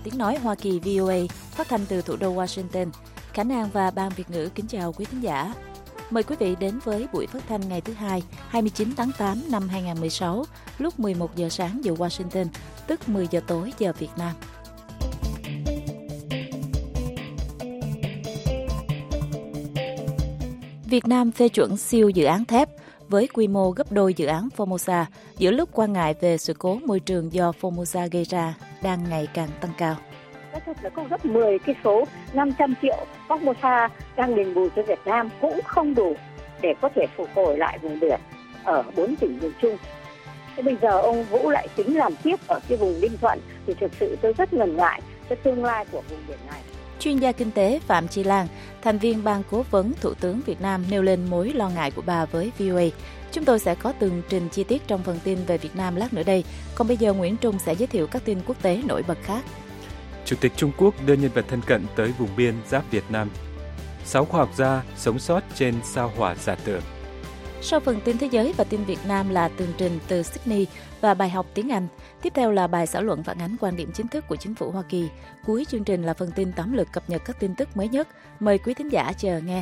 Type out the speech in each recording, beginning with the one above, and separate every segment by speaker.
Speaker 1: Tiếng nói Hoa Kỳ VOA, phát thanh từ thủ đô Washington. Khả năng và Ban Việt ngữ kính chào quý khán giả. Mời quý vị đến với buổi phát thanh ngày thứ Hai, 29 tháng 8 năm 2016, lúc 11 giờ sáng giờ Washington, tức 10 giờ tối giờ Việt Nam. Việt Nam phê chuẩn siêu dự án thép với quy mô gấp đôi dự án Formosa giữa lúc quan ngại về sự cố môi trường do Formosa gây ra đang ngày càng tăng cao.
Speaker 2: Có thật là có gấp 10 cái số 500 triệu Formosa đang đền bù cho Việt Nam cũng không đủ để có thể phục hồi lại vùng biển ở 4 tỉnh miền Trung. Thế bây giờ ông Vũ lại tính làm tiếp ở cái vùng Ninh Thuận thì thực sự tôi rất ngần ngại cho tương lai của vùng biển này.
Speaker 1: Chuyên gia kinh tế Phạm Chi Lan, thành viên ban cố vấn Thủ tướng Việt Nam nêu lên mối lo ngại của bà với VOA. Chúng tôi sẽ có tường trình chi tiết trong phần tin về Việt Nam lát nữa đây. Còn bây giờ Nguyễn Trung sẽ giới thiệu các tin quốc tế nổi bật khác.
Speaker 3: Chủ tịch Trung Quốc đưa nhân vật thân cận tới vùng biên giáp Việt Nam. 6 khoa học gia sống sót trên sao hỏa giả tưởng.
Speaker 1: Sau phần tin thế giới và tin Việt Nam là tường trình từ Sydney và bài học tiếng Anh. Tiếp theo là bài xã luận phản ánh quan điểm chính thức của chính phủ Hoa Kỳ. Cuối chương trình là phần tin tóm lược cập nhật các tin tức mới nhất. Mời quý thính giả chờ nghe.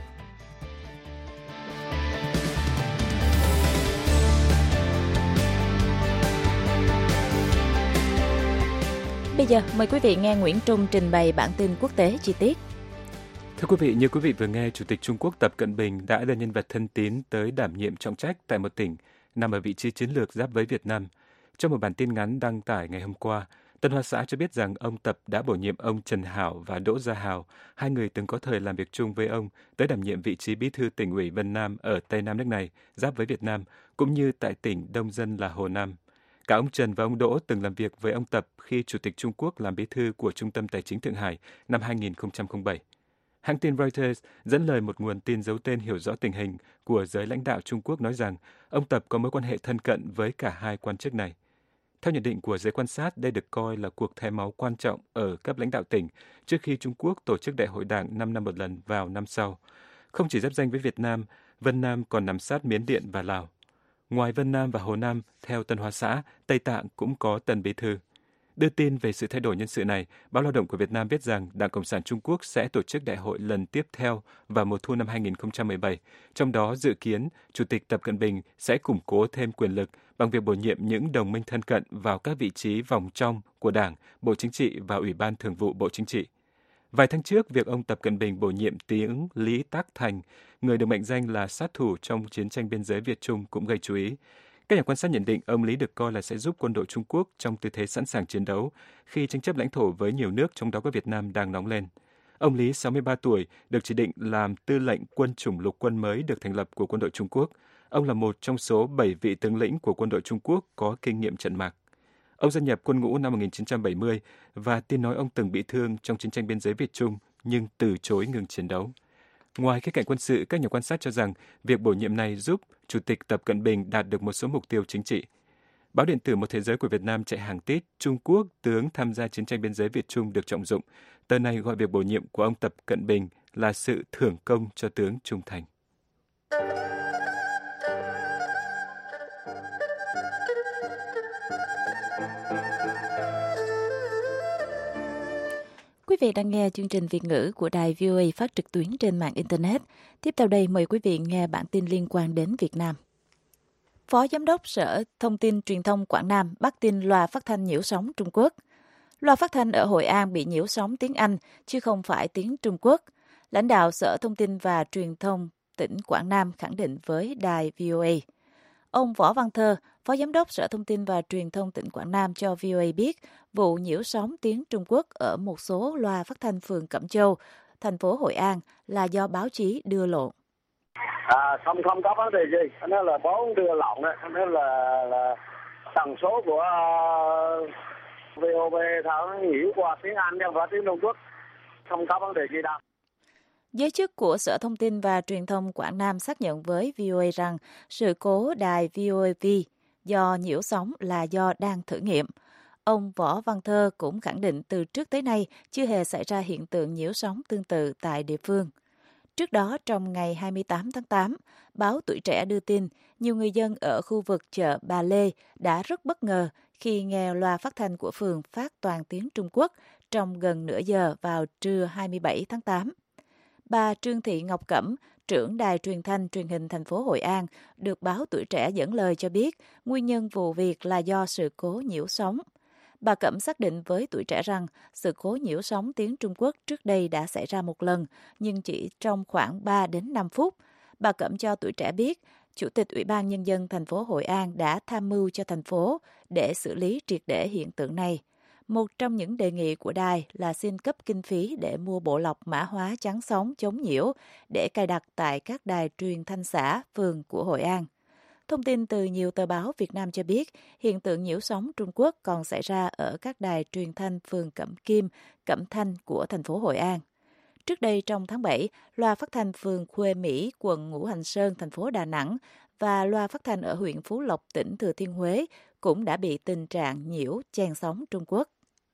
Speaker 1: Bây giờ mời quý vị nghe Nguyễn Trung trình bày bản tin quốc tế chi tiết.
Speaker 3: Thưa quý vị, như quý vị vừa nghe, Chủ tịch Trung Quốc Tập Cận Bình đã đưa nhân vật thân tín tới đảm nhiệm trọng trách tại một tỉnh nằm ở vị trí chiến lược giáp với Việt Nam. Trong một bản tin ngắn đăng tải ngày hôm qua, Tân Hoa Xã cho biết rằng ông Tập đã bổ nhiệm ông Trần Hảo và Đỗ Gia Hào, hai người từng có thời làm việc chung với ông, tới đảm nhiệm vị trí bí thư tỉnh ủy Vân Nam ở Tây Nam nước này, giáp với Việt Nam, cũng như tại tỉnh đông dân là Hồ Nam. Cả ông Trần và ông Đỗ từng làm việc với ông Tập khi Chủ tịch Trung Quốc làm bí thư của Trung tâm Tài chính Thượng Hải năm 2007. Hãng tin Reuters dẫn lời một nguồn tin giấu tên hiểu rõ tình hình của giới lãnh đạo Trung Quốc nói rằng ông Tập có mối quan hệ thân cận với cả hai quan chức này. Theo nhận định của giới quan sát, đây được coi là cuộc thay máu quan trọng ở cấp lãnh đạo tỉnh trước khi Trung Quốc tổ chức đại hội đảng 5 năm một lần vào năm sau. Không chỉ giáp danh với Việt Nam, Vân Nam còn nằm sát Miến Điện và Lào. Ngoài Vân Nam và Hồ Nam, theo Tân Hoa Xã, Tây Tạng cũng có tân bí thư. Đưa tin về sự thay đổi nhân sự này, Báo Lao động của Việt Nam viết rằng Đảng Cộng sản Trung Quốc sẽ tổ chức đại hội lần tiếp theo vào mùa thu năm 2017. Trong đó dự kiến, Chủ tịch Tập Cận Bình sẽ củng cố thêm quyền lực bằng việc bổ nhiệm những đồng minh thân cận vào các vị trí vòng trong của Đảng, Bộ Chính trị và Ủy ban Thường vụ Bộ Chính trị. Vài tháng trước, việc ông Tập Cận Bình bổ nhiệm tướng Lý Tác Thành, người được mệnh danh là sát thủ trong chiến tranh biên giới Việt-Trung cũng gây chú ý. Các nhà quan sát nhận định ông Lý được coi là sẽ giúp quân đội Trung Quốc trong tư thế sẵn sàng chiến đấu khi tranh chấp lãnh thổ với nhiều nước, trong đó có Việt Nam, đang nóng lên. Ông Lý, 63 tuổi, được chỉ định làm tư lệnh quân chủng lục quân mới được thành lập của quân đội Trung Quốc. Ông là một trong số 7 vị tướng lĩnh của quân đội Trung Quốc có kinh nghiệm trận mạc. Ông gia nhập quân ngũ năm 1970 và tin nói ông từng bị thương trong chiến tranh biên giới Việt-Trung nhưng từ chối ngừng chiến đấu. Ngoài khía cạnh quân sự, các nhà quan sát cho rằng việc bổ nhiệm này giúp Chủ tịch Tập Cận Bình đạt được một số mục tiêu chính trị. Báo điện tử Một Thế giới của Việt Nam chạy hàng tít Trung Quốc tướng tham gia chiến tranh biên giới Việt-Trung được trọng dụng. Tờ này gọi việc bổ nhiệm của ông Tập Cận Bình là sự thưởng công cho tướng trung thành.
Speaker 1: Quý vị đang nghe chương trình Việt ngữ của đài VOA phát trực tuyến trên mạng Internet. Tiếp theo đây mời quý vị nghe bản tin liên quan đến Việt Nam. Phó Giám đốc Sở Thông tin Truyền thông Quảng Nam bắt tin loa phát thanh nhiễu sóng Trung Quốc. Loa phát thanh ở Hội An bị nhiễu sóng tiếng Anh, chứ không phải tiếng Trung Quốc. Lãnh đạo Sở Thông tin và Truyền thông tỉnh Quảng Nam khẳng định với đài VOA. Ông Võ Văn Thơ, Phó Giám đốc Sở Thông tin và Truyền thông tỉnh Quảng Nam cho VOA biết vụ nhiễu sóng tiếng Trung Quốc ở một số loa phát thanh phường Cẩm Châu, thành phố Hội An là do báo chí đưa lộn.
Speaker 4: Không có vấn đề gì, nó là báo đưa lộn đó, nó là tần số của VOV thảo hiểu qua tiếng Anh nhưng và tiếng Trung Quốc, không có vấn đề gì đâu.
Speaker 1: Giới chức của Sở Thông tin và Truyền thông Quảng Nam xác nhận với VOA rằng sự cố đài VOV do nhiễu sóng là do đang thử nghiệm. Ông Võ Văn Thơ cũng khẳng định từ trước tới nay chưa hề xảy ra hiện tượng nhiễu sóng tương tự tại địa phương. Trước đó, trong ngày 28 tháng 8, báo Tuổi Trẻ đưa tin nhiều người dân ở khu vực chợ Bà Lê đã rất bất ngờ khi nghe loa phát thanh của phường phát toàn tiếng Trung Quốc trong gần nửa giờ vào trưa 27 tháng 8. Bà Trương Thị Ngọc Cẩm, trưởng đài truyền thanh truyền hình thành phố Hội An, được báo Tuổi Trẻ dẫn lời cho biết nguyên nhân vụ việc là do sự cố nhiễu sóng. Bà Cẩm xác định với Tuổi Trẻ rằng sự cố nhiễu sóng tiếng Trung Quốc trước đây đã xảy ra một lần, nhưng chỉ trong khoảng 3 đến 5 phút. Bà Cẩm cho Tuổi Trẻ biết, Chủ tịch Ủy ban Nhân dân thành phố Hội An đã tham mưu cho thành phố để xử lý triệt để hiện tượng này. Một trong những đề nghị của đài là xin cấp kinh phí để mua bộ lọc mã hóa chắn sóng chống nhiễu để cài đặt tại các đài truyền thanh xã, phường của Hội An. Thông tin từ nhiều tờ báo Việt Nam cho biết, hiện tượng nhiễu sóng Trung Quốc còn xảy ra ở các đài truyền thanh phường Cẩm Kim, Cẩm Thanh của thành phố Hội An. Trước đây trong tháng 7, loa phát thanh phường Khuê Mỹ, quận Ngũ Hành Sơn, thành phố Đà Nẵng và loa phát thanh ở huyện Phú Lộc, tỉnh Thừa Thiên Huế cũng đã bị tình trạng nhiễu chen sóng Trung Quốc.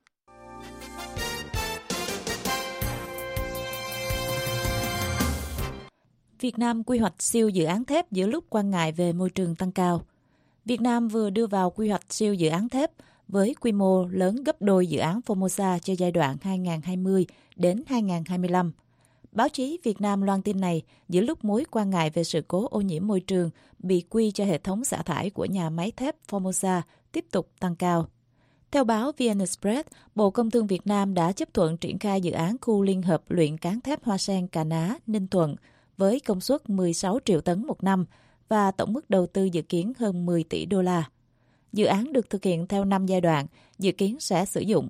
Speaker 1: Việt Nam quy hoạch siêu dự án thép giữa lúc quan ngại về môi trường tăng cao. Việt Nam vừa đưa vào quy hoạch siêu dự án thép với quy mô lớn gấp đôi dự án Formosa cho giai đoạn 2020 đến 2025. Báo chí Việt Nam loan tin này giữa lúc mối quan ngại về sự cố ô nhiễm môi trường bị quy cho hệ thống xả thải của nhà máy thép Formosa tiếp tục tăng cao. Theo báo VN Express, Bộ Công Thương Việt Nam đã chấp thuận triển khai dự án khu liên hợp luyện cán thép Hoa Sen Cà Ná, Ninh Thuận với công suất 16 triệu tấn một năm và tổng mức đầu tư dự kiến hơn 10 tỷ đô la. Dự án được thực hiện theo 5 giai đoạn, dự kiến sẽ sử dụng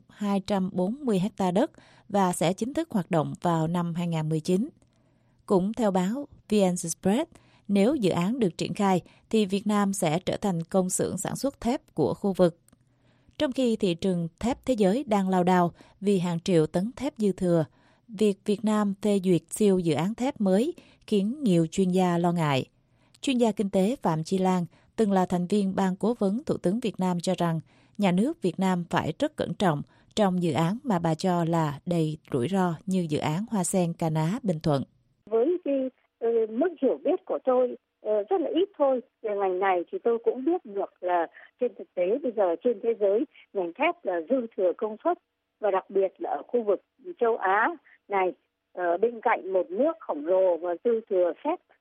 Speaker 1: 240 ha đất và sẽ chính thức hoạt động vào năm 2019. Cũng theo báo VN Express, nếu dự án được triển khai thì Việt Nam sẽ trở thành công xưởng sản xuất thép của khu vực. Trong khi thị trường thép thế giới đang lao đao vì hàng triệu tấn thép dư thừa, việc Việt Nam phê duyệt siêu dự án thép mới khiến nhiều chuyên gia lo ngại. Chuyên gia kinh tế Phạm Chi Lan, từng là thành viên Ban Cố vấn Thủ tướng Việt Nam cho rằng nhà nước Việt Nam phải rất cẩn trọng trong dự án mà bà cho là đầy rủi ro như dự án Hoa Sen Cà Ná Bình Thuận.
Speaker 2: Với cái mức hiểu biết của tôi rất là ít thôi về ngành này thì tôi cũng biết được là trên thực tế bây giờ trên thế giới ngành thép là dư thừa công suất, và đặc biệt là ở khu vực châu Á này, bên cạnh một nước khổng lồ và dư thừa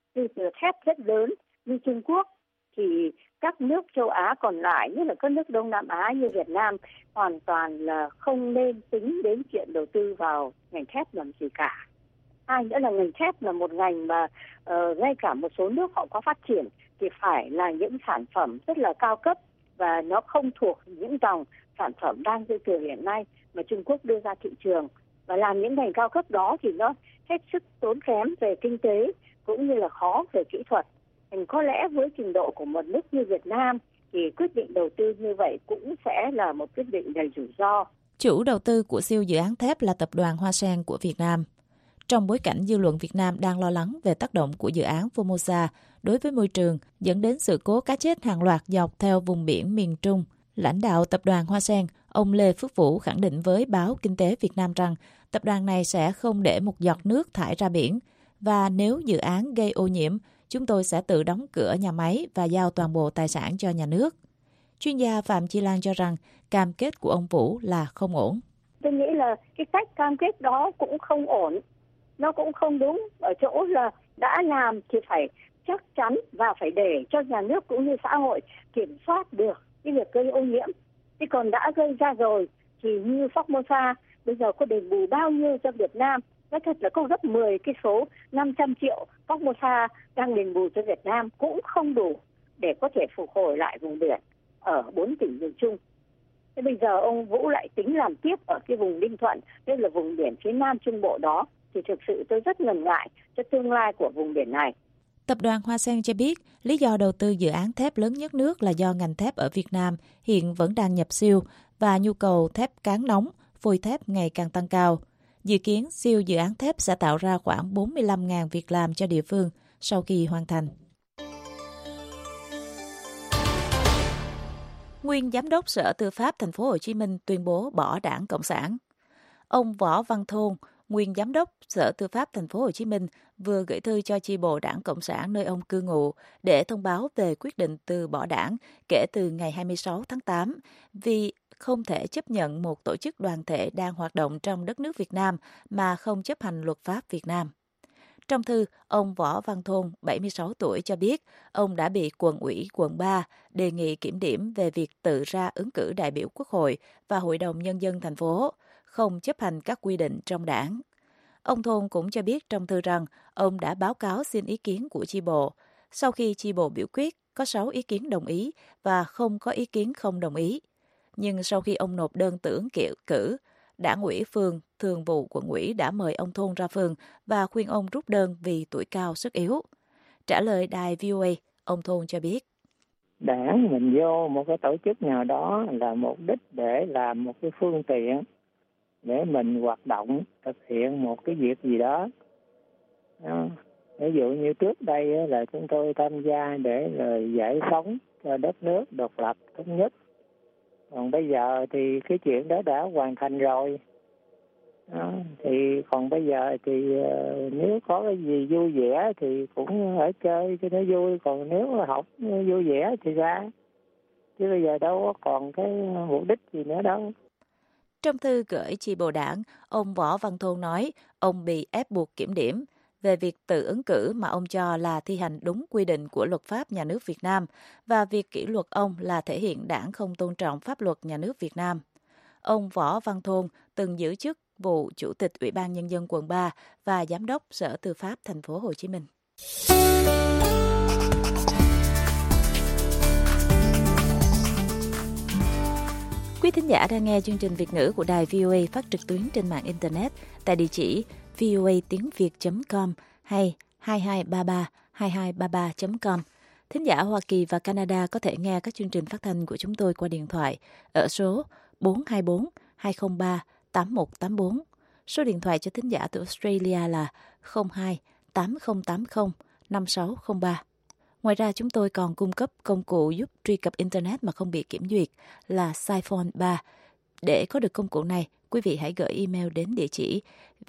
Speaker 2: thép rất lớn như Trung Quốc thì các nước châu Á còn lại, nhất là các nước Đông Nam Á như Việt Nam, hoàn toàn là không nên tính đến chuyện đầu tư vào ngành thép làm gì cả. Hai nữa là ngành thép là một ngành mà ngay cả một số nước họ có phát triển thì phải là những sản phẩm rất là cao cấp và nó không thuộc những dòng sản phẩm đang dư thừa hiện nay mà Trung Quốc đưa ra thị trường. Và làm những ngành cao cấp đó thì nó hết sức tốn kém về kinh tế cũng như là khó về kỹ thuật. Có lẽ với trình độ của một nước như Việt Nam thì quyết định đầu tư như vậy cũng sẽ là một quyết định đầy rủi ro.
Speaker 1: Chủ đầu tư của siêu dự án thép là tập đoàn Hoa Sen của Việt Nam. Trong bối cảnh dư luận Việt Nam đang lo lắng về tác động của dự án Formosa đối với môi trường dẫn đến sự cố cá chết hàng loạt dọc theo vùng biển miền Trung, lãnh đạo tập đoàn Hoa Sen, ông Lê Phước Vũ khẳng định với báo Kinh tế Việt Nam rằng tập đoàn này sẽ không để một giọt nước thải ra biển và nếu dự án gây ô nhiễm, chúng tôi sẽ tự đóng cửa nhà máy và giao toàn bộ tài sản cho nhà nước. Chuyên gia Phạm Chi Lan cho rằng cam kết của ông Vũ là không ổn.
Speaker 2: Tôi nghĩ là cái cách cam kết đó cũng không ổn, nó cũng không đúng ở chỗ là đã làm thì phải chắc chắn và phải để cho nhà nước cũng như xã hội kiểm soát được cái việc gây ô nhiễm. Chứ còn đã gây ra rồi thì như Formosa bây giờ có đền bù bao nhiêu cho Việt Nam? Nói thật là có gấp 10 cái số 500 triệu Formosa đang đền bù cho Việt Nam cũng không đủ để có thể phục hồi lại vùng biển ở 4 tỉnh miền Trung. Thế bây giờ ông Vũ lại tính làm tiếp ở cái vùng Ninh Thuận, tức là vùng biển phía Nam Trung Bộ đó, thì thực sự tôi rất ngần ngại cho tương lai của vùng biển này.
Speaker 1: Tập đoàn Hoa Sen cho biết lý do đầu tư dự án thép lớn nhất nước là do ngành thép ở Việt Nam hiện vẫn đang nhập siêu và nhu cầu thép cán nóng, phôi thép ngày càng tăng cao. Dự kiến siêu dự án thép sẽ tạo ra khoảng 45.000 việc làm cho địa phương sau khi hoàn thành. Nguyên Giám đốc Sở Tư pháp Thành phố Hồ Chí Minh tuyên bố bỏ Đảng Cộng sản. Ông Võ Văn Thôn, nguyên Giám đốc Sở Tư pháp Thành phố Hồ Chí Minh vừa gửi thư cho chi bộ Đảng Cộng sản nơi ông cư ngụ để thông báo về quyết định từ bỏ đảng kể từ ngày 26 tháng 8 vì không thể chấp nhận một tổ chức đoàn thể đang hoạt động trong đất nước Việt Nam mà không chấp hành luật pháp Việt Nam. Trong thư, ông Võ Văn Thôn, 76 tuổi, cho biết ông đã bị Quận ủy quận 3 đề nghị kiểm điểm về việc tự ra ứng cử đại biểu Quốc hội và Hội đồng Nhân dân thành phố, không chấp hành các quy định trong đảng. Ông Thôn cũng cho biết trong thư rằng ông đã báo cáo xin ý kiến của chi bộ. Sau khi chi bộ biểu quyết, có 6 ý kiến đồng ý và không có ý kiến không đồng ý. Nhưng sau khi ông nộp đơn tưởng cử, Đảng ủy phường, thường vụ quận ủy đã mời ông Thôn ra phường và khuyên ông rút đơn vì tuổi cao sức yếu. Trả lời đài VOA, ông Thôn cho biết.
Speaker 5: Đảng mình vô một cái tổ chức nào đó là mục đích để làm một cái phương tiện để mình hoạt động, thực hiện một cái việc gì đó. Ví dụ như trước đây là chúng tôi tham gia để giải phóng cho đất nước độc lập thống nhất. Còn bây giờ thì cái chuyện đó đã hoàn thành rồi. Thì còn bây giờ thì nếu có cái gì vui vẻ thì cũng ở chơi cho nó vui. Còn nếu học vui vẻ thì ra. Chứ bây giờ đâu có còn cái mục đích gì nữa đâu.
Speaker 1: Trong thư gửi chi bộ đảng, ông Võ Văn Thôn nói ông bị ép buộc kiểm điểm về việc tự ứng cử mà ông cho là thi hành đúng quy định của luật pháp nhà nước Việt Nam và việc kỷ luật ông là thể hiện đảng không tôn trọng pháp luật nhà nước Việt Nam. Ông Võ Văn Thôn từng giữ chức vụ Chủ tịch Ủy ban Nhân dân quận 3 và Giám đốc Sở Tư pháp thành phố Hồ Chí Minh. Quý thính giả đang nghe chương trình Việt ngữ của đài VOA phát trực tuyến trên mạng Internet tại địa chỉ voatiengviet.com hay 2233-2233.com. Thính giả Hoa Kỳ và Canada có thể nghe các chương trình phát thanh của chúng tôi qua điện thoại ở số 424-203-8184. Số điện thoại cho thính giả từ Australia là 02-8080-5603. Ngoài ra, chúng tôi còn cung cấp công cụ giúp truy cập Internet mà không bị kiểm duyệt là Siphon 3. Để có được công cụ này, quý vị hãy gửi email đến địa chỉ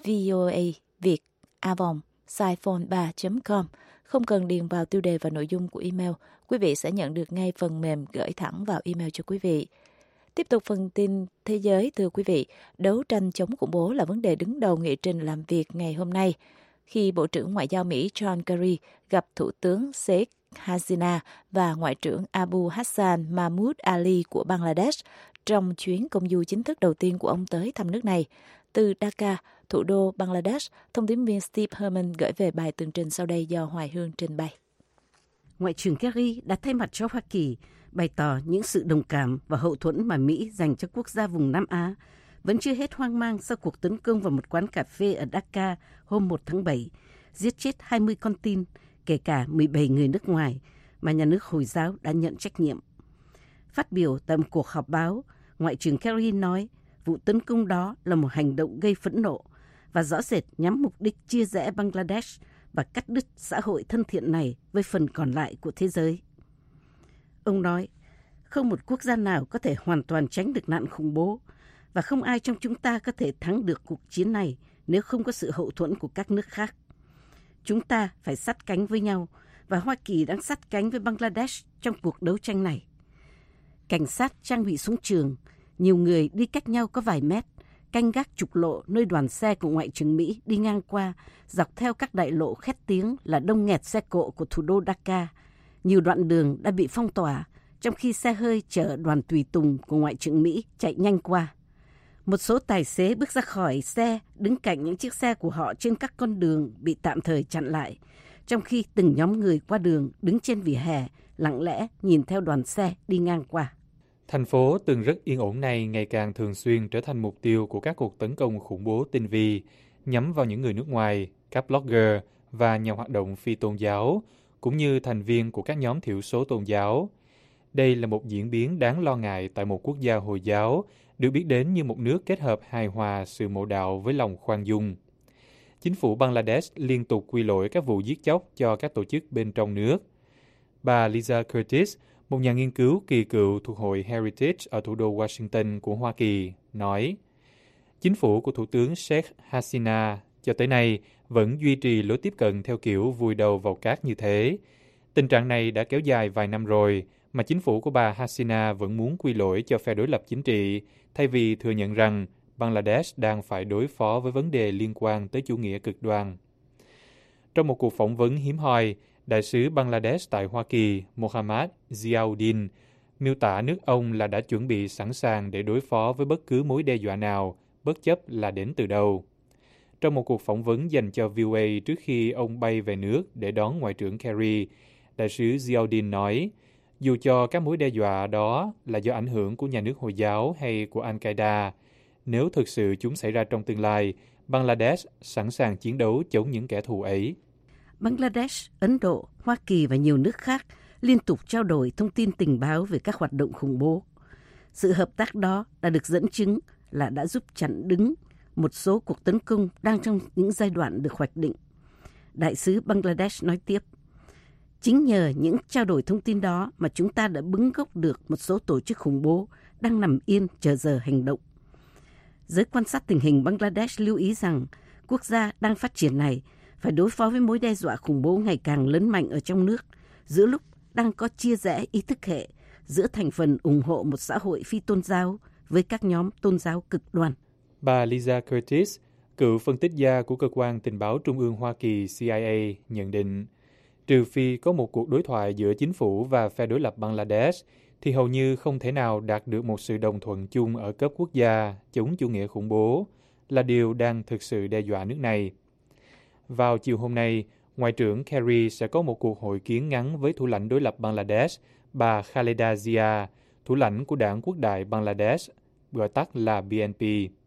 Speaker 1: voaviet@siphon3.com. Không cần điền vào tiêu đề và nội dung của email, quý vị sẽ nhận được ngay phần mềm gửi thẳng vào email cho quý vị. Tiếp tục phần tin thế giới, thưa quý vị, đấu tranh chống khủng bố là vấn đề đứng đầu nghị trình làm việc ngày hôm nay, khi Bộ trưởng Ngoại giao Mỹ John Kerry gặp Thủ tướng Sheikh Hasina và Ngoại trưởng Abu Hassan Mahmoud Ali của Bangladesh trong chuyến công du chính thức đầu tiên của ông tới thăm nước này. Từ Dhaka, thủ đô Bangladesh, thông tín viên Steve Herman gửi về bài tường trình sau đây do Hoài Hương trình bày.
Speaker 6: Ngoại trưởng Kerry đã thay mặt cho Hoa Kỳ bày tỏ những sự đồng cảm và hậu thuẫn mà Mỹ dành cho quốc gia vùng Nam Á vẫn chưa hết hoang mang sau cuộc tấn công vào một quán cà phê ở Dhaka hôm 1 tháng 7, giết chết 20 con tin, kể cả 17 người nước ngoài mà nhà nước Hồi giáo đã nhận trách nhiệm. Phát biểu tại một cuộc họp báo, Ngoại trưởng Kerry nói vụ tấn công đó là một hành động gây phẫn nộ và rõ rệt nhắm mục đích chia rẽ Bangladesh và cắt đứt xã hội thân thiện này với phần còn lại của thế giới. Ông nói, không một quốc gia nào có thể hoàn toàn tránh được nạn khủng bố và không ai trong chúng ta có thể thắng được cuộc chiến này nếu không có sự hậu thuẫn của các nước khác. Chúng ta phải sát cánh với nhau và Hoa Kỳ đang sát cánh với Bangladesh trong cuộc đấu tranh này. Cảnh sát trang bị súng trường, nhiều người đi cách nhau có vài mét, canh gác trục lộ nơi đoàn xe của Ngoại trưởng Mỹ đi ngang qua, dọc theo các đại lộ khét tiếng là đông nghẹt xe cộ của thủ đô Dhaka. Nhiều đoạn đường đã bị phong tỏa, trong khi xe hơi chở đoàn tùy tùng của Ngoại trưởng Mỹ chạy nhanh qua. Một số tài xế bước ra khỏi xe, đứng cạnh những chiếc xe của họ trên các con đường bị tạm thời chặn lại, trong khi từng nhóm người qua đường đứng trên vỉa hè, lặng lẽ nhìn theo đoàn xe đi ngang qua.
Speaker 3: Thành phố từng rất yên ổn này ngày càng thường xuyên trở thành mục tiêu của các cuộc tấn công khủng bố tinh vi, nhắm vào những người nước ngoài, các blogger và nhà hoạt động phi tôn giáo, cũng như thành viên của các nhóm thiểu số tôn giáo. Đây là một diễn biến đáng lo ngại tại một quốc gia Hồi giáo, được biết đến như một nước kết hợp hài hòa sự mộ đạo với lòng khoan dung. Chính phủ Bangladesh liên tục quy lỗi các vụ giết chóc cho các tổ chức bên trong nước. Bà Lisa Curtis, một nhà nghiên cứu kỳ cựu thuộc Hội Heritage ở thủ đô Washington của Hoa Kỳ, nói, chính phủ của Thủ tướng Sheikh Hasina cho tới nay vẫn duy trì lối tiếp cận theo kiểu vùi đầu vào cát như thế. Tình trạng này đã kéo dài vài năm rồi,
Speaker 7: mà chính phủ của bà Hasina vẫn muốn quy lỗi cho phe đối lập chính trị, thay vì thừa nhận rằng Bangladesh đang phải đối phó với vấn đề liên quan tới chủ nghĩa cực đoan. Trong một cuộc phỏng vấn hiếm hoi, đại sứ Bangladesh tại Hoa Kỳ Mohammad Ziauddin miêu tả nước ông là đã chuẩn bị sẵn sàng để đối phó với bất cứ mối đe dọa nào, bất chấp là đến từ đâu. Trong một cuộc phỏng vấn dành cho VOA trước khi ông bay về nước để đón Ngoại trưởng Kerry, đại sứ Ziauddin nói, dù cho các mối đe dọa đó là do ảnh hưởng của nhà nước Hồi giáo hay của Al-Qaeda, nếu thực sự chúng xảy ra trong tương lai, Bangladesh sẵn sàng chiến đấu chống những kẻ thù ấy.
Speaker 6: Bangladesh, Ấn Độ, Hoa Kỳ và nhiều nước khác liên tục trao đổi thông tin tình báo về các hoạt động khủng bố. Sự hợp tác đó đã được dẫn chứng là đã giúp chặn đứng một số cuộc tấn công đang trong những giai đoạn được hoạch định. Đại sứ Bangladesh nói tiếp, chính nhờ những trao đổi thông tin đó mà chúng ta đã bứng gốc được một số tổ chức khủng bố đang nằm yên chờ giờ hành động. Giới quan sát tình hình Bangladesh lưu ý rằng quốc gia đang phát triển này phải đối phó với mối đe dọa khủng bố ngày càng lớn mạnh ở trong nước, giữa lúc đang có chia rẽ ý thức hệ giữa thành phần ủng hộ một xã hội phi tôn giáo với các nhóm tôn giáo cực đoan.
Speaker 7: Bà Lisa Curtis, cựu phân tích gia của Cơ quan Tình báo Trung ương Hoa Kỳ CIA, nhận định, trừ phi có một cuộc đối thoại giữa chính phủ và phe đối lập Bangladesh, thì hầu như không thể nào đạt được một sự đồng thuận chung ở cấp quốc gia chống chủ nghĩa khủng bố, là điều đang thực sự đe dọa nước này. Vào chiều hôm nay, Ngoại trưởng Kerry sẽ có một cuộc hội kiến ngắn với thủ lãnh đối lập Bangladesh, bà Khaleda Zia, thủ lãnh của Đảng Quốc đại Bangladesh, gọi tắt là BNP.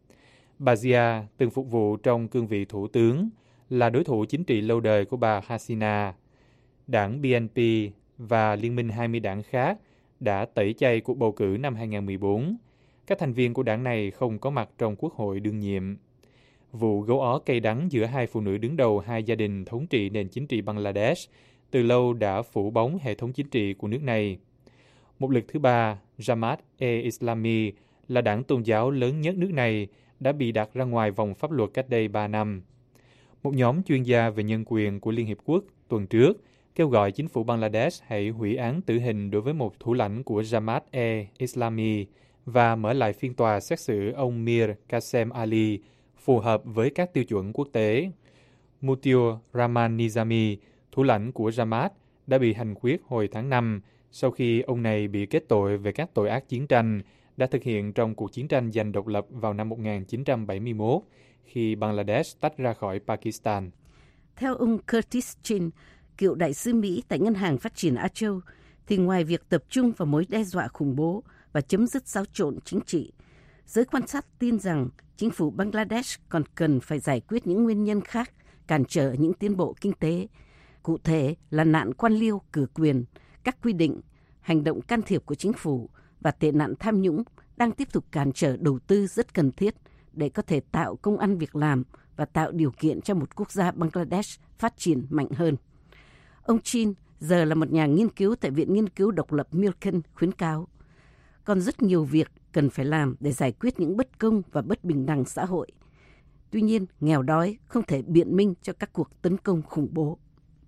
Speaker 7: Bà Zia từng phục vụ trong cương vị thủ tướng, là đối thủ chính trị lâu đời của bà Hasina. Đảng BNP và Liên minh 20 đảng khác đã tẩy chay cuộc bầu cử năm 2014. Các thành viên của đảng này không có mặt trong quốc hội đương nhiệm. Vụ gấu ó cay đắng giữa hai phụ nữ đứng đầu hai gia đình thống trị nền chính trị Bangladesh từ lâu đã phủ bóng hệ thống chính trị của nước này. Một lực thứ ba, Jamaat-e-Islami, là đảng tôn giáo lớn nhất nước này, đã bị đặt ra ngoài vòng pháp luật cách đây 3 năm. Một nhóm chuyên gia về nhân quyền của Liên Hiệp Quốc tuần trước kêu gọi chính phủ Bangladesh hãy hủy án tử hình đối với một thủ lãnh của Jamaat-e-Islami và mở lại phiên tòa xét xử ông Mir Qasem Ali phù hợp với các tiêu chuẩn quốc tế. Mutiur Rahman Nizami, thủ lãnh của Jamaat, đã bị hành quyết hồi tháng 5 sau khi ông này bị kết tội về các tội ác chiến tranh đã thực hiện trong cuộc chiến tranh giành độc lập vào năm 1971 khi Bangladesh tách ra khỏi Pakistan.
Speaker 6: Theo ông Curtis Chin, cựu đại sứ Mỹ tại Ngân hàng Phát triển Á Châu, thì ngoài việc tập trung vào mối đe dọa khủng bố và chấm dứt xáo trộn chính trị, giới quan sát tin rằng chính phủ Bangladesh còn cần phải giải quyết những nguyên nhân khác cản trở những tiến bộ kinh tế, cụ thể là nạn quan liêu cử quyền, các quy định, hành động can thiệp của chính phủ và tệ nạn tham nhũng đang tiếp tục cản trở đầu tư rất cần thiết để có thể tạo công ăn việc làm và tạo điều kiện cho một quốc gia Bangladesh phát triển mạnh hơn. Ông Chin giờ là một nhà nghiên cứu tại Viện Nghiên cứu Độc lập Milken khuyến cáo, còn rất nhiều việc cần phải làm để giải quyết những bất công và bất bình đẳng xã hội. Tuy nhiên, nghèo đói không thể biện minh cho các cuộc tấn công khủng bố.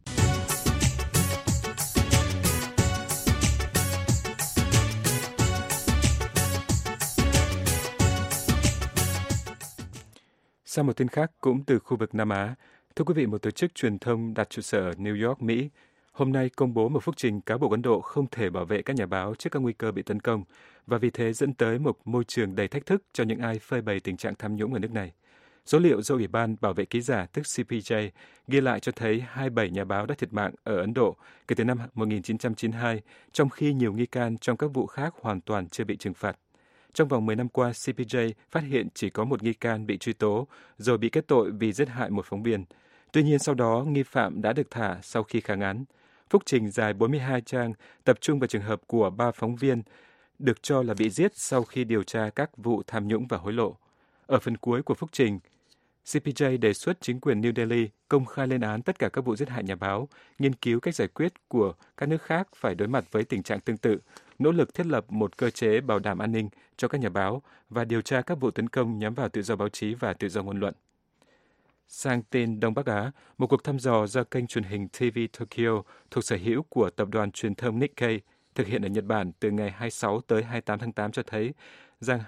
Speaker 3: Sang một tin khác cũng từ khu vực Nam Á, thưa quý vị, một tổ chức truyền thông đặt trụ sở ở New York, Mỹ, hôm nay công bố một phúc trình cáo buộc Ấn Độ không thể bảo vệ các nhà báo trước các nguy cơ bị tấn công và vì thế dẫn tới một môi trường đầy thách thức cho những ai phơi bày tình trạng tham nhũng ở nước này. Số liệu do Ủy ban Bảo vệ Ký giả, tức CPJ, ghi lại cho thấy 27 nhà báo đã thiệt mạng ở Ấn Độ kể từ năm 1992, trong khi nhiều nghi can trong các vụ khác hoàn toàn chưa bị trừng phạt. Trong vòng 10 năm qua, CPJ phát hiện chỉ có một nghi can bị truy tố, rồi bị kết tội vì giết hại một phóng viên. Tuy nhiên sau đó, nghi phạm đã được thả sau khi kháng án. Phúc trình dài 42 trang tập trung vào trường hợp của 3 phóng viên được cho là bị giết sau khi điều tra các vụ tham nhũng và hối lộ. Ở phần cuối của phúc trình, CPJ đề xuất chính quyền New Delhi công khai lên án tất cả các vụ giết hại nhà báo, nghiên cứu cách giải quyết của các nước khác phải đối mặt với tình trạng tương tự, nỗ lực thiết lập một cơ chế bảo đảm an ninh cho các nhà báo và điều tra các vụ tấn công nhắm vào tự do báo chí và tự do ngôn luận. Sang tin Đông Bắc Á, một cuộc thăm dò do kênh truyền hình TV Tokyo thuộc sở hữu của tập đoàn truyền thông Nikkei thực hiện ở Nhật Bản từ ngày 26 tới 28 tháng 8 cho thấy rằng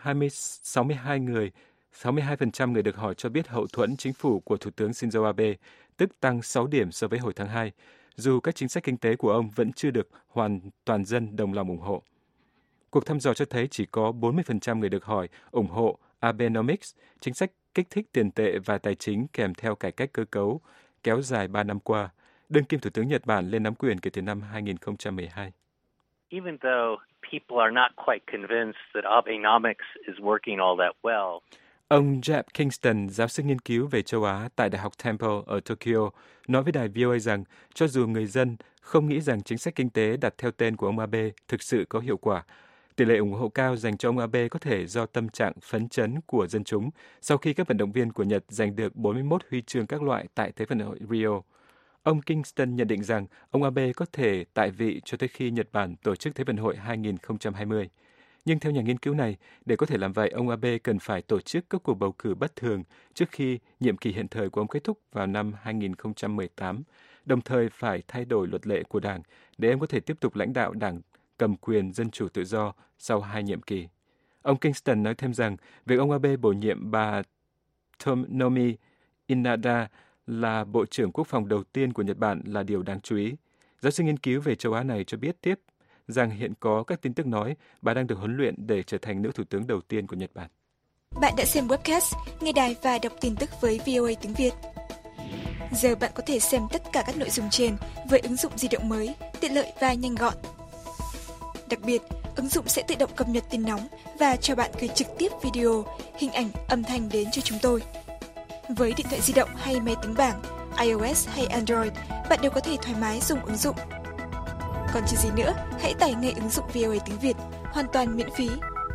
Speaker 3: 62% người được hỏi cho biết hậu thuẫn chính phủ của Thủ tướng Shinzo Abe, tức tăng 6 điểm so với hồi tháng 2, dù các chính sách kinh tế của ông vẫn chưa được toàn dân đồng lòng ủng hộ. Cuộc thăm dò cho thấy chỉ có 40% người được hỏi ủng hộ Abenomics, chính sách kích thích tiền tệ và tài chính kèm theo cải cách cơ cấu kéo dài 3 năm qua, đương kim Thủ tướng Nhật Bản lên nắm quyền kể từ năm 2012.
Speaker 8: Even though people are not quite convinced that Abenomics is working all that well.
Speaker 3: Ông Jeb Kingston, giáo sư nghiên cứu về châu Á tại Đại học Temple ở Tokyo, nói với đài VOA rằng cho dù người dân không nghĩ rằng chính sách kinh tế đặt theo tên của ông Abe thực sự có hiệu quả, tỷ lệ ủng hộ cao dành cho ông Abe có thể do tâm trạng phấn chấn của dân chúng sau khi các vận động viên của Nhật giành được 41 huy chương các loại tại Thế vận hội Rio. Ông Kingston nhận định rằng ông Abe có thể tại vị cho tới khi Nhật Bản tổ chức Thế vận hội 2020. Nhưng theo nhà nghiên cứu này, để có thể làm vậy, ông Abe cần phải tổ chức các cuộc bầu cử bất thường trước khi nhiệm kỳ hiện thời của ông kết thúc vào năm 2018, đồng thời phải thay đổi luật lệ của đảng để ông có thể tiếp tục lãnh đạo đảng cầm quyền Dân chủ tự do sau 2 nhiệm kỳ. Ông Kingston nói thêm rằng việc ông Abe bổ nhiệm bà Tomomi Inada là Bộ trưởng Quốc phòng đầu tiên của Nhật Bản là điều đáng chú ý. Giáo sư nghiên cứu về châu Á này cho biết tiếp rằng hiện có các tin tức nói bà đang được huấn luyện để trở thành nữ thủ tướng đầu tiên của Nhật Bản.
Speaker 9: Bạn đã xem webcast, nghe đài và đọc tin tức với VOA tiếng Việt. Giờ bạn có thể xem tất cả các nội dung trên với ứng dụng di động mới, tiện lợi và nhanh gọn. Đặc biệt, ứng dụng sẽ tự động cập nhật tin nóng và cho bạn gửi trực tiếp video, hình ảnh, âm thanh đến cho chúng tôi. Với điện thoại di động hay máy tính bảng, iOS hay Android, bạn đều có thể thoải mái dùng ứng dụng. Còn chờ gì nữa, hãy tải ngay ứng dụng VOA tiếng Việt, hoàn toàn miễn phí.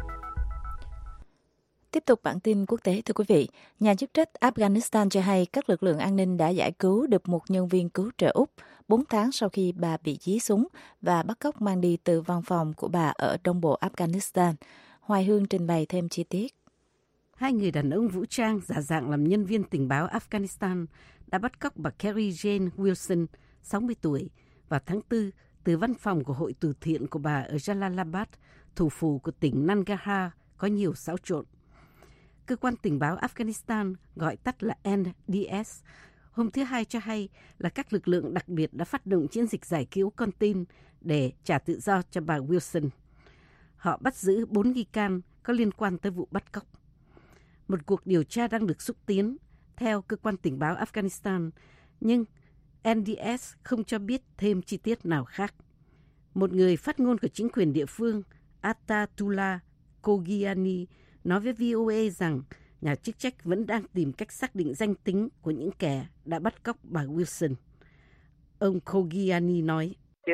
Speaker 1: Tiếp tục bản tin quốc tế, thưa quý vị. Nhà chức trách Afghanistan cho hay các lực lượng an ninh đã giải cứu được một nhân viên cứu trợ Úc 4 tháng sau khi bà bị dí súng và bắt cóc mang đi từ văn phòng của bà ở đông bộ Afghanistan. Hoài Hương trình bày thêm chi tiết.
Speaker 6: 2 người đàn ông vũ trang giả dạng làm nhân viên tình báo Afghanistan đã bắt cóc bà Carrie Jane Wilson, 60 tuổi, vào tháng 4 từ văn phòng của hội từ thiện của bà ở Jalalabad, thủ phủ của tỉnh Nangarhar, có nhiều xáo trộn. Cơ quan tình báo Afghanistan, gọi tắt là NDS, hôm thứ Hai cho hay là các lực lượng đặc biệt đã phát động chiến dịch giải cứu con tin để trả tự do cho bà Wilson. Họ bắt giữ 4 nghi can có liên quan tới vụ bắt cóc. Một cuộc điều tra đang được xúc tiến, theo cơ quan tình báo Afghanistan, nhưng NDS không cho biết thêm chi tiết nào khác. Một người phát ngôn của chính quyền địa phương, Atatullah Khogiani, nói với VOA rằng nhà chức trách vẫn đang tìm cách xác định danh tính của những kẻ đã bắt cóc bà Wilson. Ông Khogiani nói,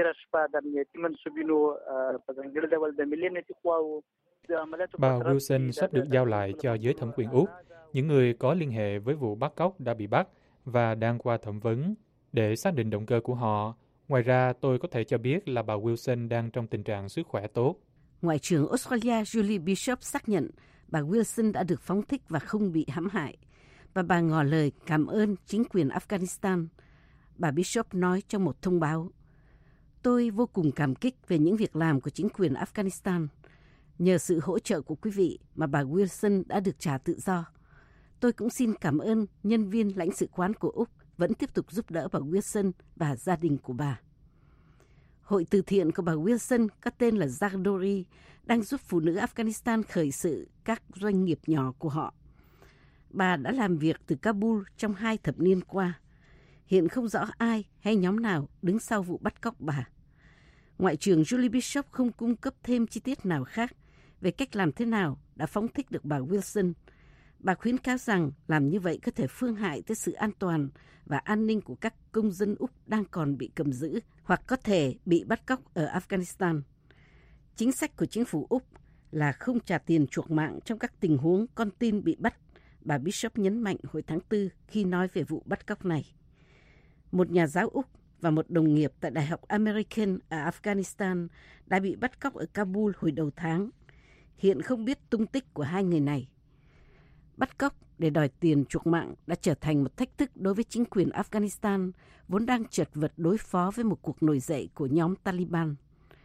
Speaker 7: bà Wilson sắp được giao lại cho giới thẩm quyền Úc. Những người có liên hệ với vụ bắt cóc đã bị bắt và đang qua thẩm vấn để xác định động cơ của họ. Ngoài ra, tôi có thể cho biết là bà Wilson đang trong tình trạng sức khỏe tốt.
Speaker 6: Ngoại trưởng Australia Julie Bishop xác nhận bà Wilson đã được phóng thích và không bị hãm hại, và bà ngỏ lời cảm ơn chính quyền Afghanistan. Bà Bishop nói trong một thông báo, tôi vô cùng cảm kích về những việc làm của chính quyền Afghanistan. Nhờ sự hỗ trợ của quý vị mà bà Wilson đã được trả tự do. Tôi cũng xin cảm ơn nhân viên lãnh sự quán của Úc vẫn tiếp tục giúp đỡ bà Wilson và gia đình của bà. Hội từ thiện của bà Wilson có tên là Zagdori đang giúp phụ nữ Afghanistan khởi sự các doanh nghiệp nhỏ của họ. Bà đã làm việc từ Kabul trong 2 thập niên qua. Hiện không rõ ai hay nhóm nào đứng sau vụ bắt cóc bà. Ngoại trưởng Julie Bishop không cung cấp thêm chi tiết nào khác về cách làm thế nào đã phóng thích được bà Wilson. Bà khuyến cáo rằng làm như vậy có thể phương hại tới sự an toàn và an ninh của các công dân Úc đang còn bị cầm giữ hoặc có thể bị bắt cóc ở Afghanistan. Chính sách của chính phủ Úc là không trả tiền chuộc mạng trong các tình huống con tin bị bắt, bà Bishop nhấn mạnh hồi tháng 4 khi nói về vụ bắt cóc này. Một nhà giáo Úc và một đồng nghiệp tại Đại học American ở Afghanistan đã bị bắt cóc ở Kabul hồi đầu tháng. Hiện không biết tung tích của 2 người này. Bắt cóc để đòi tiền chuộc mạng đã trở thành một thách thức đối với chính quyền Afghanistan, vốn đang chật vật đối phó với một cuộc nổi dậy của nhóm Taliban.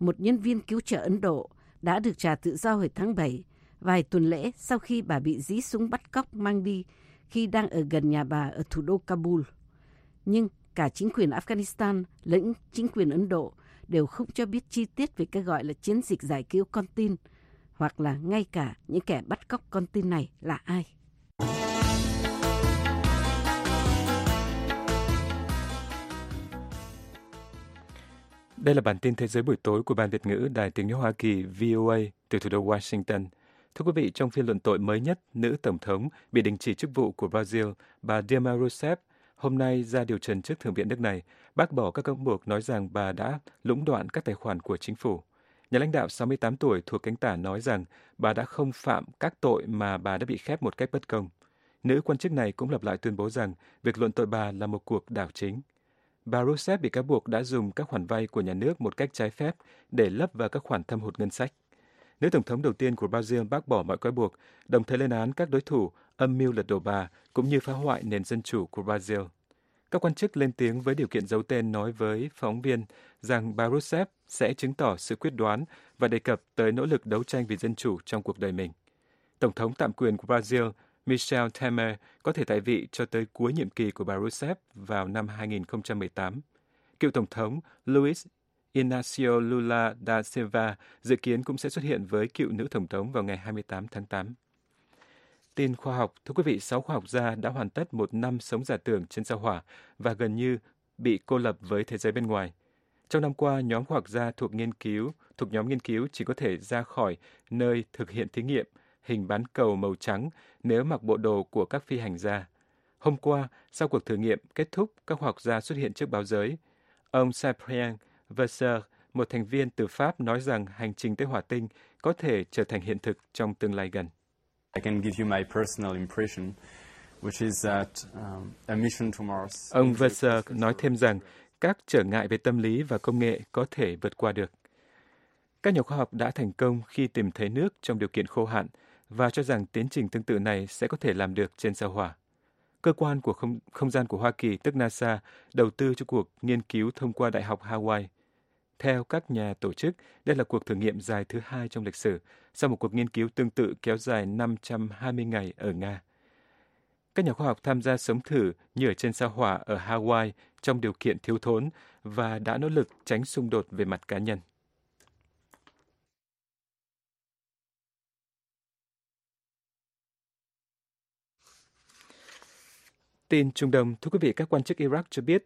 Speaker 6: một nhân viên cứu trợ Ấn Độ, đã được trả tự do hồi tháng 7, vài tuần lễ sau khi bà bị dí súng bắt cóc mang đi khi đang ở gần nhà bà ở thủ đô Kabul. Nhưng cả chính quyền Afghanistan lẫn chính quyền Ấn Độ đều không cho biết chi tiết về cái gọi là chiến dịch giải cứu con tin, hoặc là ngay cả những kẻ bắt cóc con tin này là ai.
Speaker 3: Đây là bản tin Thế giới buổi tối của Ban Việt ngữ Đài Tiếng nói Hoa Kỳ VOA từ thủ đô Washington. Thưa quý vị, trong phiên luận tội mới nhất, nữ tổng thống bị đình chỉ chức vụ của Brazil, bà Dilma Rousseff, hôm nay ra điều trần trước Thượng viện nước này, bác bỏ các cáo buộc nói rằng bà đã lũng đoạn các tài khoản của chính phủ. Nhà lãnh đạo 68 tuổi thuộc cánh tả nói rằng bà đã không phạm các tội mà bà đã bị khép một cách bất công. Nữ quan chức này cũng lặp lại tuyên bố rằng việc luận tội bà là một cuộc đảo chính. Bà Rousseff bị cáo buộc đã dùng các khoản vay của nhà nước một cách trái phép để lấp vào các khoản thâm hụt ngân sách. Nữ tổng thống đầu tiên của Brazil bác bỏ mọi cáo buộc, đồng thời lên án các đối thủ âm mưu lật đổ bà cũng như phá hoại nền dân chủ của Brazil. Các quan chức lên tiếng với điều kiện giấu tên nói với phóng viên rằng bà Rousseff sẽ chứng tỏ sự quyết đoán và đề cập tới nỗ lực đấu tranh vì dân chủ trong cuộc đời mình. Tổng thống tạm quyền của Brazil Michel Temer có thể tại vị cho tới cuối nhiệm kỳ của bà Rousseff vào năm 2018. Cựu Tổng thống Luiz Inácio Lula da Silva dự kiến cũng sẽ xuất hiện với cựu nữ Tổng thống vào ngày 28 tháng 8. Tin khoa học, thưa quý vị, 6 khoa học gia đã hoàn tất một năm sống giả tưởng trên sao Hỏa và gần như bị cô lập với thế giới bên ngoài. Trong năm qua, nhóm khoa học gia thuộc nhóm nghiên cứu chỉ có thể ra khỏi nơi thực hiện thí nghiệm hình bán cầu màu trắng nếu mặc bộ đồ của các phi hành gia. Hôm qua, sau cuộc thử nghiệm kết thúc, các khoa học gia xuất hiện trước báo giới. Ông Cyprien Verser, một thành viên từ Pháp, nói rằng hành trình tới hỏa tinh có thể trở thành hiện thực trong tương lai gần. Ông Verser nói thêm rằng các trở ngại về tâm lý và công nghệ có thể vượt qua được. Các nhà khoa học đã thành công khi tìm thấy nước trong điều kiện khô hạn và cho rằng tiến trình tương tự này sẽ có thể làm được trên sao Hỏa. Cơ quan của không gian của Hoa Kỳ, tức NASA, đầu tư cho cuộc nghiên cứu thông qua Đại học Hawaii. Theo các nhà tổ chức, đây là cuộc thử nghiệm dài thứ 2 trong lịch sử, sau một cuộc nghiên cứu tương tự kéo dài 520 ngày ở Nga. Các nhà khoa học tham gia sống thử như ở trên sao Hỏa ở Hawaii trong điều kiện thiếu thốn và đã nỗ lực tránh xung đột về mặt cá nhân. Tin Trung Đông, thưa quý vị, các quan chức Iraq cho biết.